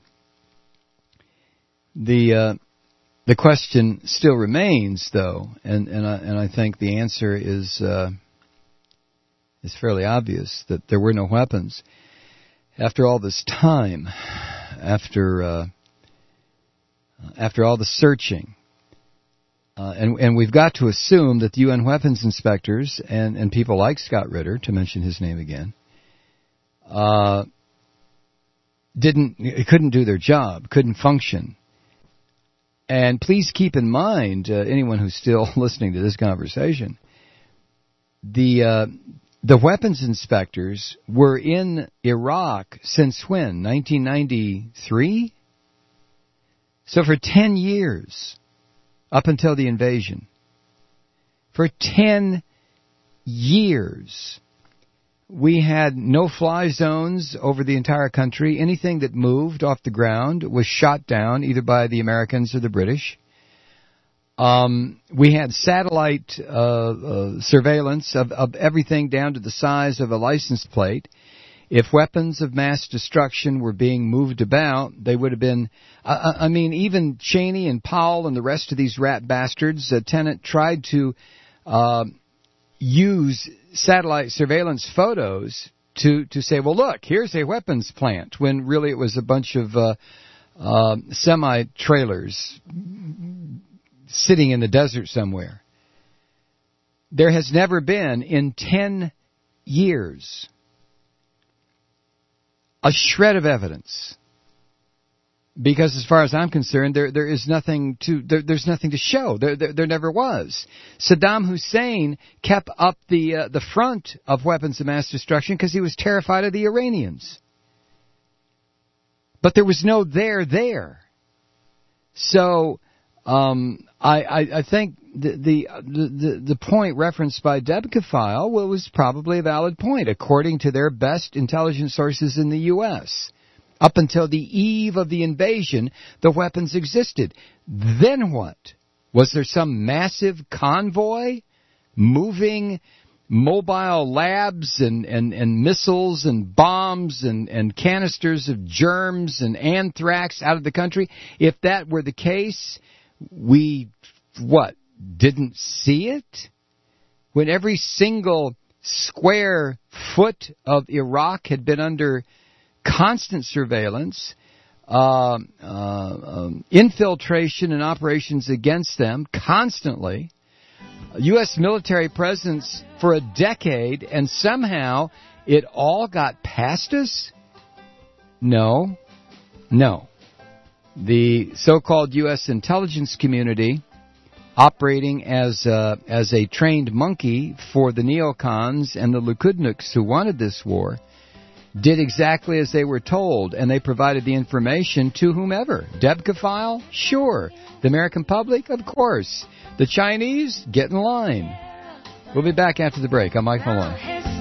[SPEAKER 2] The uh, the question still remains, though, and and I, and I think the answer is uh, is fairly obvious, that there were no weapons. After all this time, after uh, after all the searching, uh, and, and we've got to assume that the U N weapons inspectors and, and people like Scott Ritter, to mention his name again, uh, didn't, couldn't do their job, couldn't function. And please keep in mind, uh, anyone who's still listening to this conversation, the uh, the weapons inspectors were in Iraq since when? nineteen ninety-three? So for ten years, up until the invasion. For ten years, we had no-fly zones over the entire country. Anything that moved off the ground was shot down either by the Americans or the British. Um, we had satellite uh, uh, surveillance of, of everything down to the size of a license plate. If weapons of mass destruction were being moved about, they would have been... Uh, I mean, even Cheney and Powell and the rest of these rat bastards, uh, Tenet tried to... Uh, use satellite surveillance photos to, to say, well, look, here's a weapons plant, when really it was a bunch of uh, uh, semi-trailers sitting in the desert somewhere. There has never been, in ten years, a shred of evidence. Because as far as I'm concerned, there there is nothing to there, there's nothing to show. There, there there never was. Saddam Hussein kept up the uh, the front of weapons of mass destruction because he was terrified of the Iranians. But there was no there there. So um, I, I I think the the the the point referenced by Debka-File was probably a valid point according to their best intelligence sources in the U S Up until the eve of the invasion, the weapons existed. Then what? Was there some massive convoy moving mobile labs and, and, and missiles and bombs and, and canisters of germs and anthrax out of the country? If that were the case, we, what, didn't see it? When every single square foot of Iraq had been under constant surveillance, uh, uh, um, infiltration and operations against them constantly, U S military presence for a decade, and somehow it all got past us? No. No. The so-called U S intelligence community, operating as uh, as a trained monkey for the neocons and the Likudniks who wanted this war, did exactly as they were told, and they provided the information to whomever. Debka-File? Sure. The American public? Of course. The Chinese? Get in line. We'll be back after the break. I'm Mike Malone.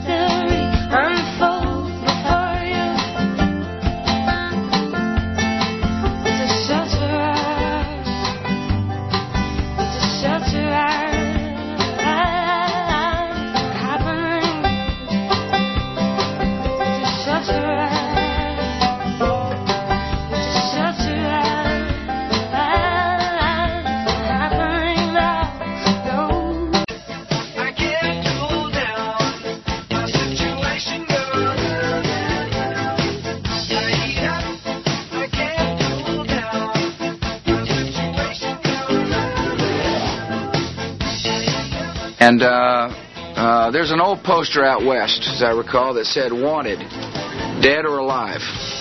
[SPEAKER 17] And uh, uh, there's an old poster out west, as I recall, that said, wanted, dead or alive.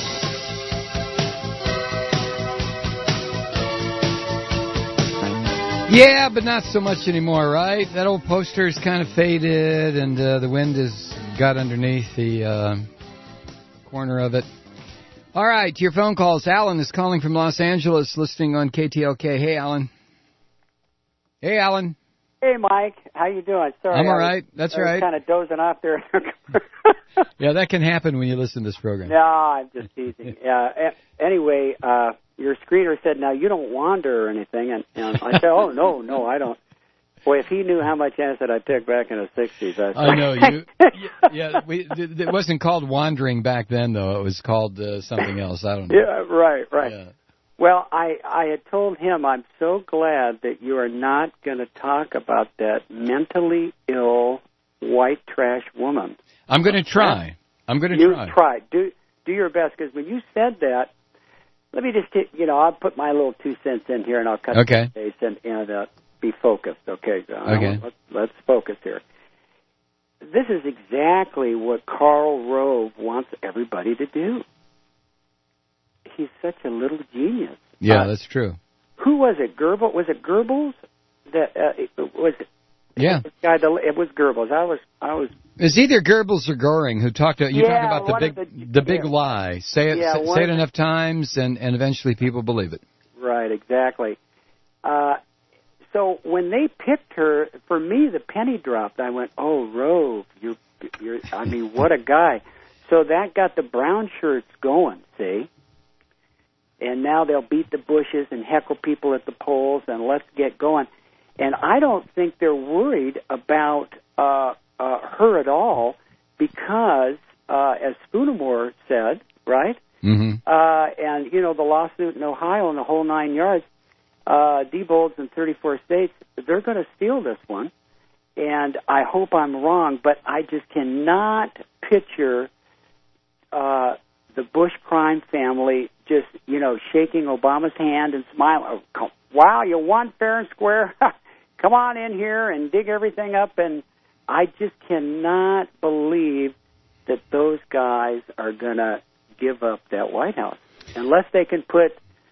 [SPEAKER 2] Yeah, but not so much anymore, right? That old poster's kind of faded, and uh, the wind has got underneath the uh, corner of it. All right, your phone calls. Alan is calling from Los Angeles, listening on K T L K. Hey, Alan. Hey, Alan.
[SPEAKER 18] Hey, Mike. How you doing? Sorry,
[SPEAKER 2] I'm all
[SPEAKER 18] I was,
[SPEAKER 2] right. That's
[SPEAKER 18] I was
[SPEAKER 2] right.
[SPEAKER 18] kind of dozing off there.
[SPEAKER 2] Yeah, that can happen when you listen to this program.
[SPEAKER 18] No, I'm just teasing. Yeah. a- Anyway, uh, your screener said, "Now you don't wander or anything," and, and I said, "Oh no, no, I don't." Boy, if he knew how much acid I took back in the sixties, I,
[SPEAKER 2] I know you. Yeah, we, it wasn't called wandering back then, though. It was called uh, something else. I don't know.
[SPEAKER 18] Yeah, right, right.
[SPEAKER 2] Yeah.
[SPEAKER 18] Well, I, I had told him I'm so glad that you are not going to talk about that mentally ill white trash woman.
[SPEAKER 2] I'm going to try. I'm going to
[SPEAKER 18] you
[SPEAKER 2] try.
[SPEAKER 18] You try. Do do your best, because when you said that, let me just, t- you know, I'll put my little two cents in here and I'll cut
[SPEAKER 2] okay.
[SPEAKER 18] the base. And, and uh, be focused, okay?
[SPEAKER 2] Okay.
[SPEAKER 18] Let's, let's focus here. This is exactly what Karl Rove wants everybody to do. He's such a little genius.
[SPEAKER 2] Yeah,
[SPEAKER 18] Uh,
[SPEAKER 2] that's true.
[SPEAKER 18] Who was it? Goebbels? Was it Goebbels? That uh, it, was it?
[SPEAKER 2] Yeah.
[SPEAKER 18] This guy, the, it was Goebbels. I was, I was.
[SPEAKER 2] It's either Goebbels or Goring who talked. To, you
[SPEAKER 18] Yeah,
[SPEAKER 2] talk about the
[SPEAKER 18] one
[SPEAKER 2] big,
[SPEAKER 18] of the-
[SPEAKER 2] the big
[SPEAKER 18] yeah.
[SPEAKER 2] lie. Say it,
[SPEAKER 18] Yeah,
[SPEAKER 2] say,
[SPEAKER 18] one
[SPEAKER 2] say
[SPEAKER 18] of
[SPEAKER 2] it
[SPEAKER 18] the-
[SPEAKER 2] enough times, and, and eventually people believe it.
[SPEAKER 18] Right, exactly. Uh, so when they picked her, for me, the penny dropped. I went, "Oh, Rove, you're, you're. I mean, what a guy!" So that got the brown shirts going. See, and now they'll beat the bushes and heckle people at the polls, and let's get going. And I don't think they're worried about uh, uh, her at all because, uh, as Spoonamore said, right?
[SPEAKER 2] Mm-hmm.
[SPEAKER 18] Uh, and, you know, the lawsuit in Ohio and the whole nine yards, uh, Diebold's in thirty-four states, they're going to steal this one. And I hope I'm wrong, but I just cannot picture uh, the Bush crime family just, you know, shaking Obama's hand and smiling. Oh, wow, you won fair and square. Come on in here and dig everything up. And I just cannot believe that those guys are going to give up that White House unless they can put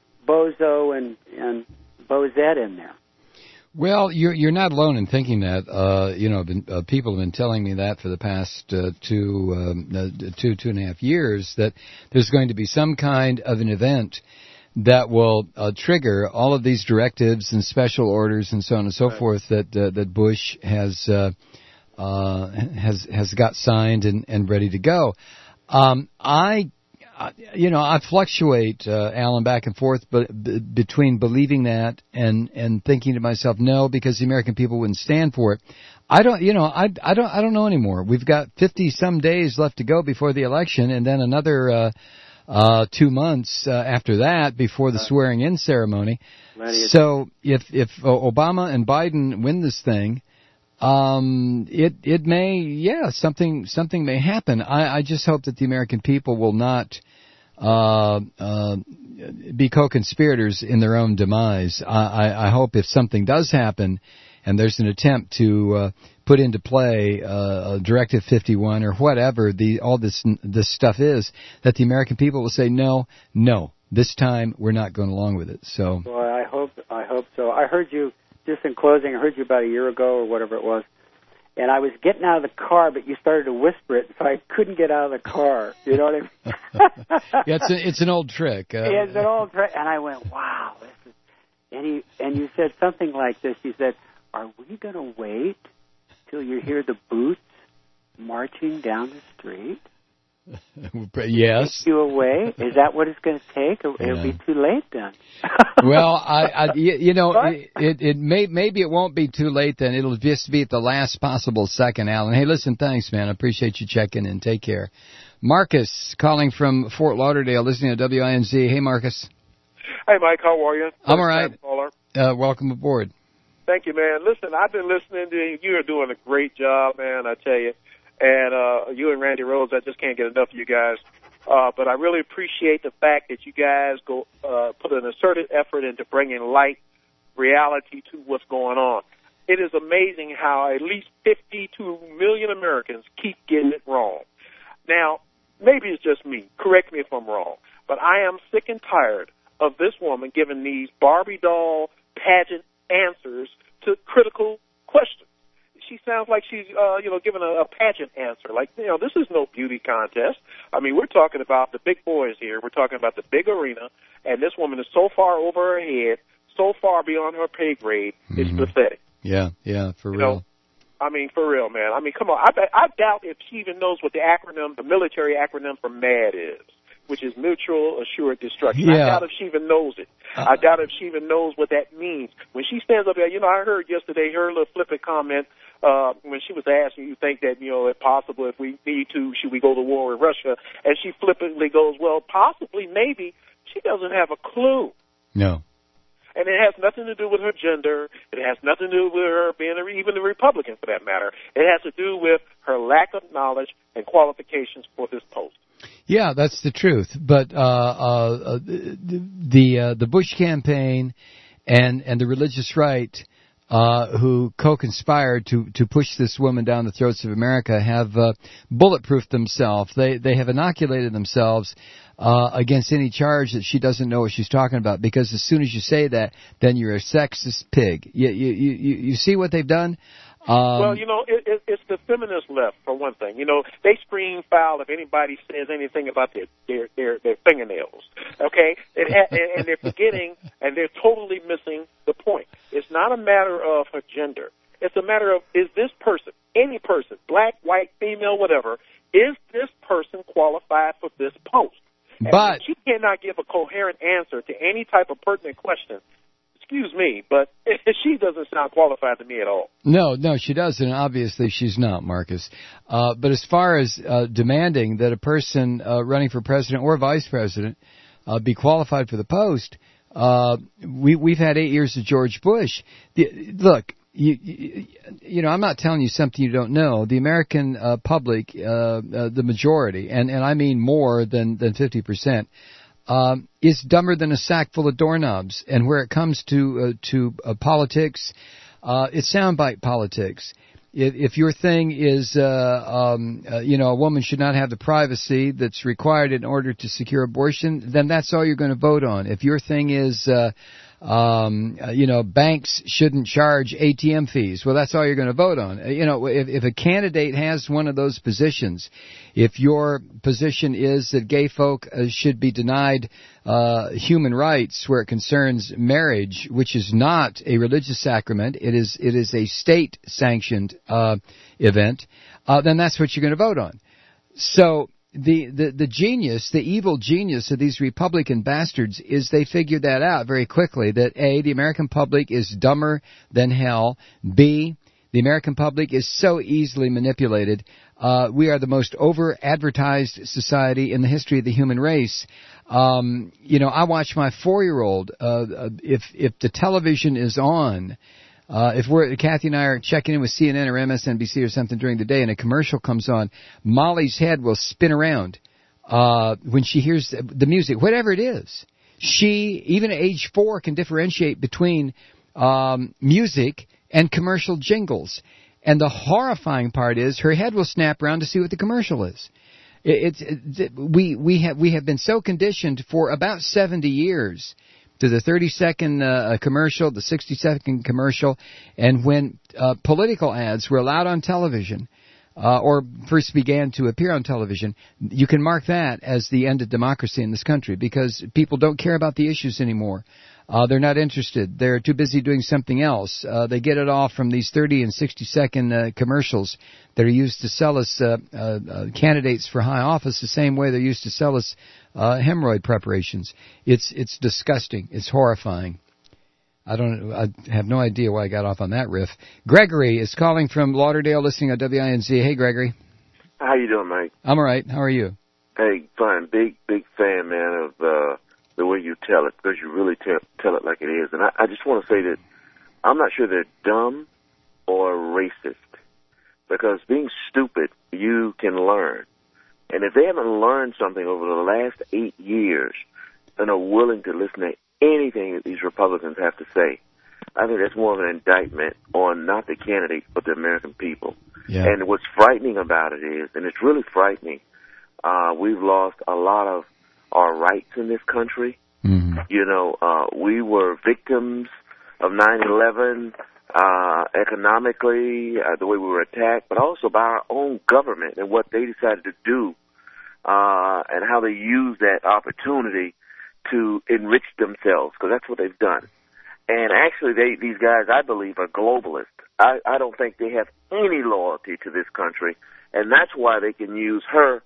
[SPEAKER 18] Bozo and, and Bozette in there.
[SPEAKER 2] Well, you're you're not alone in thinking that. Uh, you know, been, uh, people have been telling me that for the past uh, two, um, uh, two, two and a half years. That there's going to be some kind of an event that will uh, trigger all of these directives and special orders and so on and so
[SPEAKER 18] Right.
[SPEAKER 2] forth that uh, that Bush has uh, uh, has has got signed and, and ready to go. Um, I. You know, I fluctuate, uh, Alan, back and forth but, b- between believing that and, and thinking to myself, no, because the American people wouldn't stand for it. I don't, you know, I, I don't, I don't know anymore. We've got fifty some days left to go before the election, and then another uh, uh, two months uh, after that before the swearing in ceremony. So if if uh, Obama and Biden win this thing, um, it it may, yeah, something something may happen. I, I just hope that the American people will not uh, uh, be co-conspirators in their own demise. I, I, I hope if something does happen, and there's an attempt to uh, put into play uh, Directive fifty-one or whatever the all this this stuff is, that the American people will say no, no, this time we're not going along with it. So,
[SPEAKER 18] Well, I hope I hope so. I heard you just in closing. I heard you about a year ago or whatever it was, and I was getting out of the car, but you started to whisper it, so I couldn't get out of the car. You know what I mean?
[SPEAKER 2] yeah, it's a, it's an old trick. Uh,
[SPEAKER 18] It's an old trick, and I went, wow. This is, and he and you said something like this. You said, "Are we going to wait till you hear the boots marching down the street?
[SPEAKER 2] Yes.
[SPEAKER 18] Take you away? Is that what it's going to take? Or it'll
[SPEAKER 2] Yeah.
[SPEAKER 18] be too late then."
[SPEAKER 2] Well, I, I, you you know, it, it, it may, maybe it won't be too late then. It'll just be at the last possible second, Alan. Hey, listen, thanks, man. I appreciate you checking in. Take care. Marcus, calling from Fort Lauderdale, listening to W I N Z. Hey, Marcus.
[SPEAKER 19] Hey, Mike, how are you?
[SPEAKER 2] I'm all right.
[SPEAKER 19] Caller.
[SPEAKER 2] Uh, welcome aboard.
[SPEAKER 19] Thank you, man. Listen, I've been listening to you. You are doing a great job, man, I tell you. And uh, you and Randy Rhodes, I just can't get enough of you guys. Uh, but I really appreciate the fact that you guys go uh, put an assertive effort into bringing light, reality to what's going on. It is amazing how at least fifty-two million Americans keep getting it wrong. Now, maybe it's just me. Correct me if I'm wrong. But I am sick and tired of this woman giving these Barbie doll pageant answers to critical questions. She sounds like she's, uh, you know, giving a, a pageant answer. Like, you know, this is no beauty contest. I mean, we're talking about the big boys here. We're talking about the big arena, and this woman is so far over her head, so far beyond her pay grade, it's
[SPEAKER 2] Mm-hmm.
[SPEAKER 19] pathetic.
[SPEAKER 2] Yeah, yeah, for
[SPEAKER 19] You
[SPEAKER 2] real.
[SPEAKER 19] know, I mean, for real, man. I mean, come on. I, bet- I doubt if she even knows what the acronym, the military acronym for MAD is, which is Mutual Assured Destruction. I
[SPEAKER 2] Yeah.
[SPEAKER 19] doubt if she even knows it. I doubt if she even knows what that means. When she stands up there, you know, I heard yesterday her little flippant comment uh, when she was asked, "You think that, you know, if possible, if we need to, should we go to war with Russia?" And she flippantly goes, "Well, possibly, maybe." She doesn't have a clue.
[SPEAKER 2] No.
[SPEAKER 19] And it has nothing to do with her gender. It has nothing to do with her being a, even a Republican, for that matter. It has to do with her lack of knowledge and qualifications for this post.
[SPEAKER 2] Yeah, that's the truth. But uh, uh, the uh, the Bush campaign and and the religious right uh, who co-conspired to, to push this woman down the throats of America have uh, bulletproofed themselves. They they have inoculated themselves uh, against any charge that she doesn't know what she's talking about. Because as soon as you say that, then you're a sexist pig. You you you, you see what they've done? Um,
[SPEAKER 19] well, you know, it, it, it's the feminist left, for one thing. You know, they scream foul if anybody says anything about their their their, their fingernails. Okay, and, and they're forgetting, and they're totally missing the point. It's not a matter of her gender. It's a matter of, is this person, any person, black, white, female, whatever, is this person qualified for this post? And
[SPEAKER 2] but
[SPEAKER 19] she cannot give a coherent answer to any type of pertinent question. Excuse me, but she doesn't sound qualified to me at all.
[SPEAKER 2] No, no, she doesn't. Obviously, she's not, Marcus. Uh, but as far as uh, demanding that a person uh, running for president or vice president uh, be qualified for the post, uh, we, we've had eight years of George Bush. The, look, you, you, you know, I'm not telling you something you don't know. The American uh, public, uh, uh, the majority, and, and I mean more than, than fifty percent, Um, is dumber than a sack full of doorknobs. And where it comes to uh, to uh, politics, uh, it's soundbite politics. If, if your thing is, uh, um, uh, you know, a woman should not have the privacy that's required in order to secure abortion, then that's all you're going to vote on. If your thing is, uh, um, uh, you know, banks shouldn't charge A T M fees, well, that's all you're going to vote on. Uh, you know, if, if a candidate has one of those positions, if your position is that gay folk uh, should be denied uh, human rights where it concerns marriage, which is not a religious sacrament, it is it is a state-sanctioned uh, event, uh, then that's what you're going to vote on. So the, the, the genius, the evil genius of these Republican bastards is they figured that out very quickly, that A, the American public is dumber than hell, B, the American public is so easily manipulated. Uh, we are the most over-advertised society in the history of the human race. Um, you know, I watch my four-year-old. Uh, if if the television is on, uh, if we're Kathy and I are checking in with C N N or M S N B C or something during the day, and a commercial comes on, Molly's head will spin around uh, when she hears the music, whatever it is. She, even at age four, can differentiate between um, music and commercial jingles. And the horrifying part is her head will snap around to see what the commercial is. It's it, we we have we have been so conditioned for about seventy years to the thirty second uh, commercial, the sixty second commercial, and when uh, political ads were allowed on television uh, or first began to appear on television, you can mark that as the end of democracy in this country, because people don't care about the issues anymore. Uh, they're not interested. They're too busy doing something else. Uh, they get it all from these thirty and sixty second uh, commercials that are used to sell us uh, uh, uh, candidates for high office the same way they're used to sell us uh, hemorrhoid preparations. It's it's disgusting. It's horrifying. I don't. I have no idea why I got off on that riff. Gregory is calling from Lauderdale, listening on W I N Z. Hey, Gregory.
[SPEAKER 20] How you doing, Mike?
[SPEAKER 2] I'm all right. How are you?
[SPEAKER 20] Hey, fine. Big, big fan, man, of uh, the way you tell it, because you really tell, tell it like it is. And I, I just want to say that I'm not sure they're dumb or racist, because being stupid, you can learn. And if they haven't learned something over the last eight years and are willing to listen to anything that these Republicans have to say, I think that's more of an indictment on not the candidates but the American people.
[SPEAKER 2] Yeah.
[SPEAKER 20] And what's frightening about it is, and it's really frightening, uh, we've lost a lot of our rights in this country.
[SPEAKER 2] Mm-hmm.
[SPEAKER 20] You know, uh, we were victims of nine eleven uh, economically, uh, the way we were attacked, but also by our own government and what they decided to do uh, and how they used that opportunity to enrich themselves, because that's what they've done. And actually, they, these guys, I believe, are globalists. I, I don't think they have any loyalty to this country, and that's why they can use her,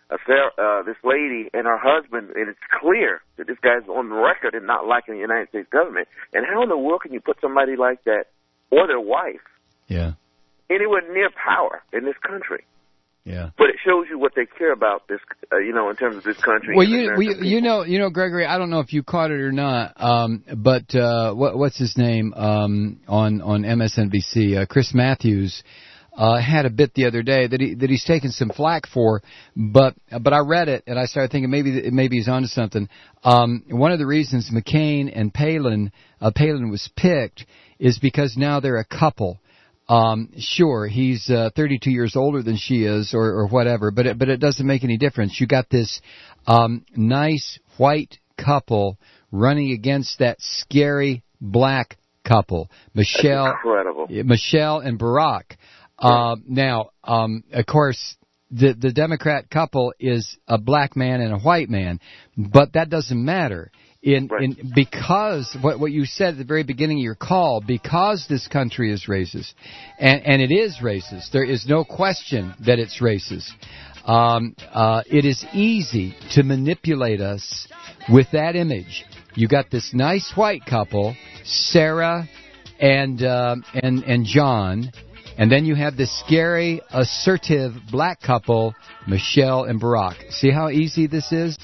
[SPEAKER 20] uh, this lady, and her husband, and it's clear that this guy's on record and not liking the United States government. And how in the world can you put somebody like that, or their wife,
[SPEAKER 2] yeah,
[SPEAKER 20] anywhere near power in this country?
[SPEAKER 2] Yeah.
[SPEAKER 20] But it shows you what they care about, this, uh, you know, in terms of this country.
[SPEAKER 2] Well, you we, you know, you know, Gregory, I don't know if you caught it or not, um, but uh, what, what's his name um, on on M S N B C? Uh, Chris Matthews uh, had a bit the other day that he that he's taken some flack for, but but I read it and I started thinking maybe maybe he's onto something. Um, one of the reasons McCain and Palin uh, Palin was picked is because now they're a couple. Um, sure, he's uh, thirty-two years older than she is, or, or whatever, but it, but it doesn't make any difference. You got this um, nice white couple running against that scary black couple, Michelle,
[SPEAKER 20] incredible.
[SPEAKER 2] Michelle and Barack. Uh, now, um, of course, the the Democrat couple is a black man and a white man, but that doesn't matter. In,
[SPEAKER 20] right.
[SPEAKER 2] in because what what you said at the very beginning of your call, because this country is racist, and, and it is racist. There is no question that it's racist. Um, uh, it is easy to manipulate us with that image. You got this nice white couple, Sarah and uh, and and John, and then you have this scary, assertive black couple, Michelle and Barack. See how easy this is?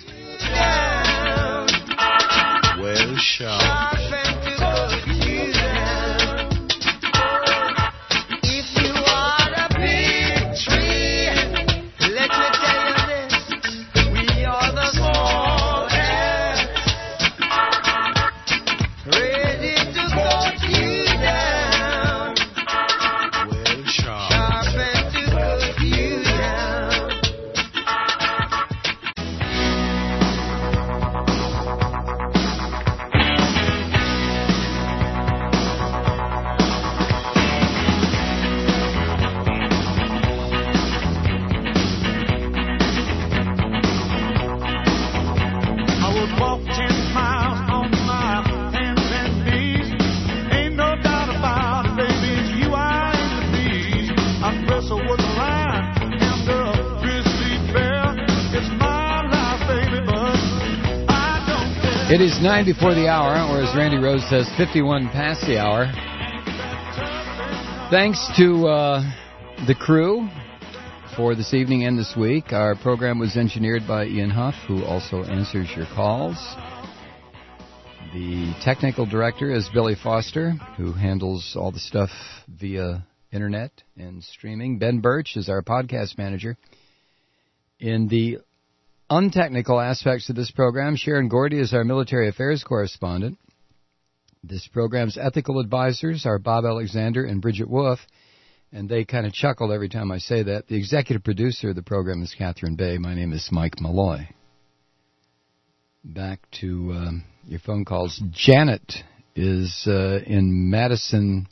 [SPEAKER 1] Well, sharp. If you are a big tree, let me tell you this, we are the small ants, ready to cut you down. Well, sharp. Sharp to cut you down. I would walk ten miles on my hands and knees. Ain't no doubt about it, baby, it's you I aim to please. I wrestle with the lion and the grizzly bear. It's my life, baby, but I don't care.
[SPEAKER 2] It is nine before the hour, or as Randy Rose says, fifty-one past the hour. Thanks to uh, the crew for this evening and this week. Our program was engineered by Ian Huff, who also answers your calls. The technical director is Billy Foster, who handles all the stuff via internet and streaming. Ben Birch is our podcast manager. In the untechnical aspects of this program, Sharon Gordy is our military affairs correspondent. This program's ethical advisors are Bob Alexander and Bridget Wolf, and they kind of chuckle every time I say that. The executive producer of the program is Catherine Bay. My name is Mike Malloy. Back to um, your phone calls. Janet is uh, in Madison.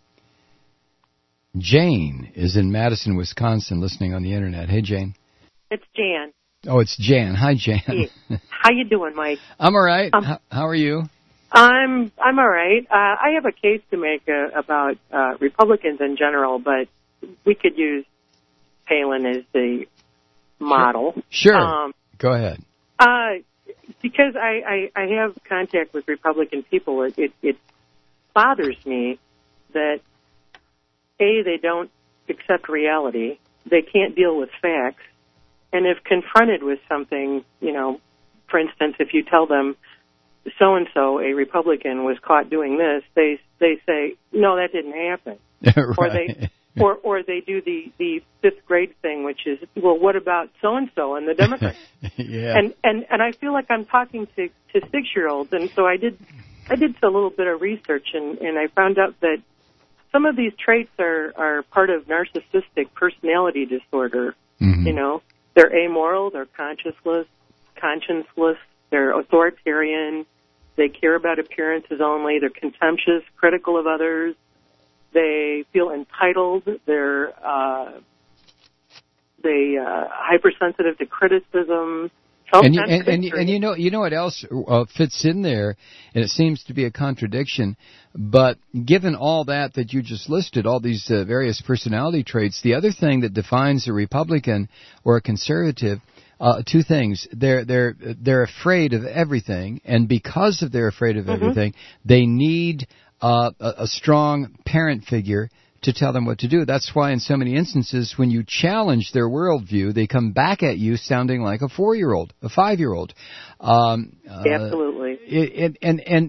[SPEAKER 2] Jane is in Madison, Wisconsin, listening on the internet. Hey, Jane.
[SPEAKER 21] It's Jan.
[SPEAKER 2] Oh, it's Jan. Hi, Jan.
[SPEAKER 21] Hey. How you doing, Mike?
[SPEAKER 2] I'm all right.
[SPEAKER 21] Um,
[SPEAKER 2] how, how are you?
[SPEAKER 21] I'm I'm all right. Uh, I have a case to make uh, about uh, Republicans in general, but we could use Palin as the model.
[SPEAKER 2] Sure.
[SPEAKER 21] Um,
[SPEAKER 2] Go ahead.
[SPEAKER 21] uh, because I, I, I have contact with Republican people, it, it, it bothers me that, A, they don't accept reality, they can't deal with facts, and if confronted with something, you know, for instance, if you tell them so-and-so, a Republican, was caught doing this, they they say, no, that didn't happen.
[SPEAKER 2] Right.
[SPEAKER 21] Or they or or they do the, the fifth grade thing, which is, well, what about so-and-so and the Democrats?
[SPEAKER 2] Yeah.
[SPEAKER 21] And, and and I feel like I'm talking to, to six-year-olds, and so I did I did a little bit of research, and, and I found out that some of these traits are, are part of narcissistic personality disorder.
[SPEAKER 2] Mm-hmm.
[SPEAKER 21] You know, they're amoral, they're conscienceless, conscienceless, they're authoritarian, they care about appearances only, they're contemptuous, critical of others, they feel entitled, they're uh, they uh, hypersensitive to criticism.
[SPEAKER 2] And you, and, and, and you know, you know what else uh, fits in there, and it seems to be a contradiction. But given all that that you just listed, all these uh, various personality traits, the other thing that defines a Republican or a conservative, uh, two things: they're they're they're afraid of everything, and because of they're afraid of
[SPEAKER 21] Mm-hmm.
[SPEAKER 2] everything, they need uh, a, a strong parent figure to tell them what to do. That's why in so many instances, when you challenge their worldview, they come back at you sounding like a four-year-old, a five-year-old. Um, uh,
[SPEAKER 21] Absolutely.
[SPEAKER 2] It, and, and, and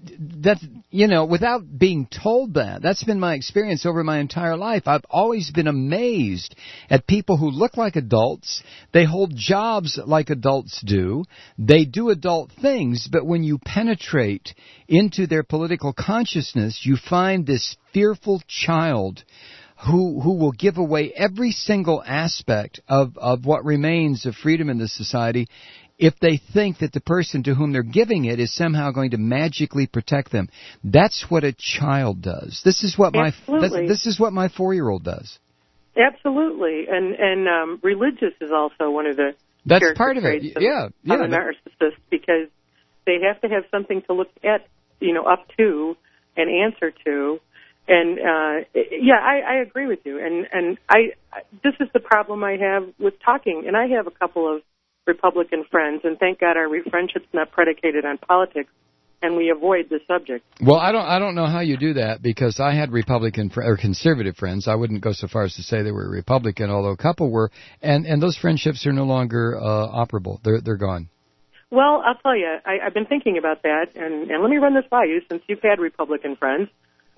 [SPEAKER 2] that, you know, without being told that, that's been my experience over my entire life. I've always been amazed at people who look like adults. They hold jobs like adults do. They do adult things, but when you penetrate into their political consciousness, you find this fearful child who who will give away every single aspect of, of what remains of freedom in this society if they think that the person to whom they're giving it is somehow going to magically protect them. That's what a child does. This is what my this, this is what my four-year-old does.
[SPEAKER 21] Absolutely, and and um, religious is also one of the
[SPEAKER 2] That's
[SPEAKER 21] character
[SPEAKER 2] part of it.
[SPEAKER 21] traits of,
[SPEAKER 2] Yeah, yeah.
[SPEAKER 21] of a narcissist, because they have to have something to look at, you know, up to and answer to. And uh, yeah, I, I agree with you. And and I this is the problem I have with talking. And I have a couple of Republican friends, and thank God our friendship's not predicated on politics, and we avoid the subject.
[SPEAKER 2] Well, I don't I don't know how you do that, because I had Republican fr- or conservative friends. I wouldn't go so far as to say they were Republican, although a couple were, and, and those friendships are no longer uh, operable. They're they're gone.
[SPEAKER 21] Well, I'll tell you, I, I've been thinking about that, and, and let me run this by you, since you've had Republican friends.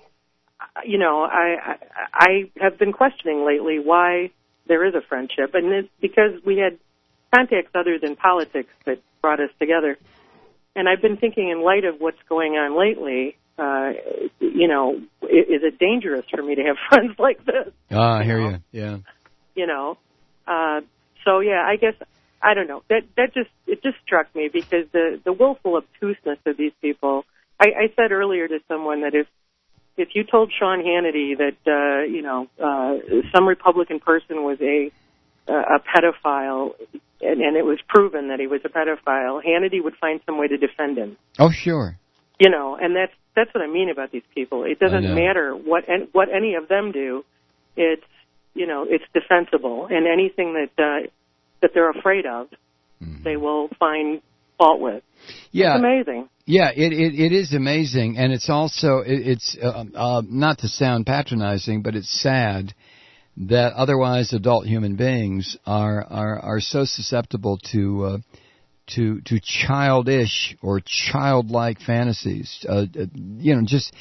[SPEAKER 21] You know, I, I I have been questioning lately why there is a friendship, and it's because we had contacts other than politics that brought us together. And I've been thinking, in light of what's going on lately, uh, you know, is it dangerous for me to have friends like this?
[SPEAKER 2] Ah, I hear you. Yeah.
[SPEAKER 21] You know, uh, so yeah, I guess I don't know. That that just it just struck me, because the the willful obtuseness of these people. I, I said earlier to someone that if if you told Sean Hannity that uh, you know uh, some Republican person was a a pedophile, and, and it was proven that he was a pedophile, Hannity would find some way to defend him.
[SPEAKER 2] Oh, sure.
[SPEAKER 21] You know, and that's that's what I mean about these people. It doesn't matter what what any of them do. It's you know it's defensible, and anything that uh, that they're afraid of, mm. they will find fault with.
[SPEAKER 2] Yeah,
[SPEAKER 21] it's amazing.
[SPEAKER 2] Yeah, it, it it is amazing, and it's also it, it's uh, uh, not to sound patronizing, but it's sad that otherwise adult human beings are are, are so susceptible to uh, to to childish or childlike fantasies. Uh, you know, just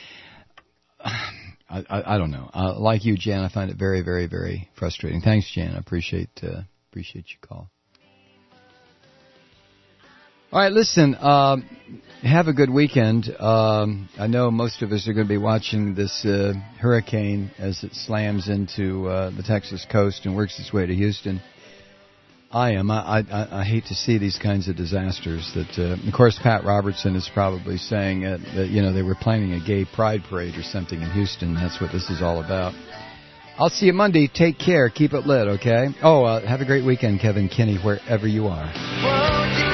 [SPEAKER 2] I, I, I don't know. Uh, like you, Jan, I find it very, very, very frustrating. Thanks, Jan. I appreciate uh, appreciate your call. All right, listen, um, have a good weekend. Um, I know most of us are going to be watching this uh, hurricane as it slams into uh, the Texas coast and works its way to Houston. I am. I, I, I hate to see these kinds of disasters. That, uh, of course, Pat Robertson is probably saying uh, that, you know, they were planning a gay pride parade or something in Houston. That's what this is all about. I'll see you Monday. Take care. Keep it lit, okay? Oh, uh, have a great weekend, Kevin Kinney, wherever you are.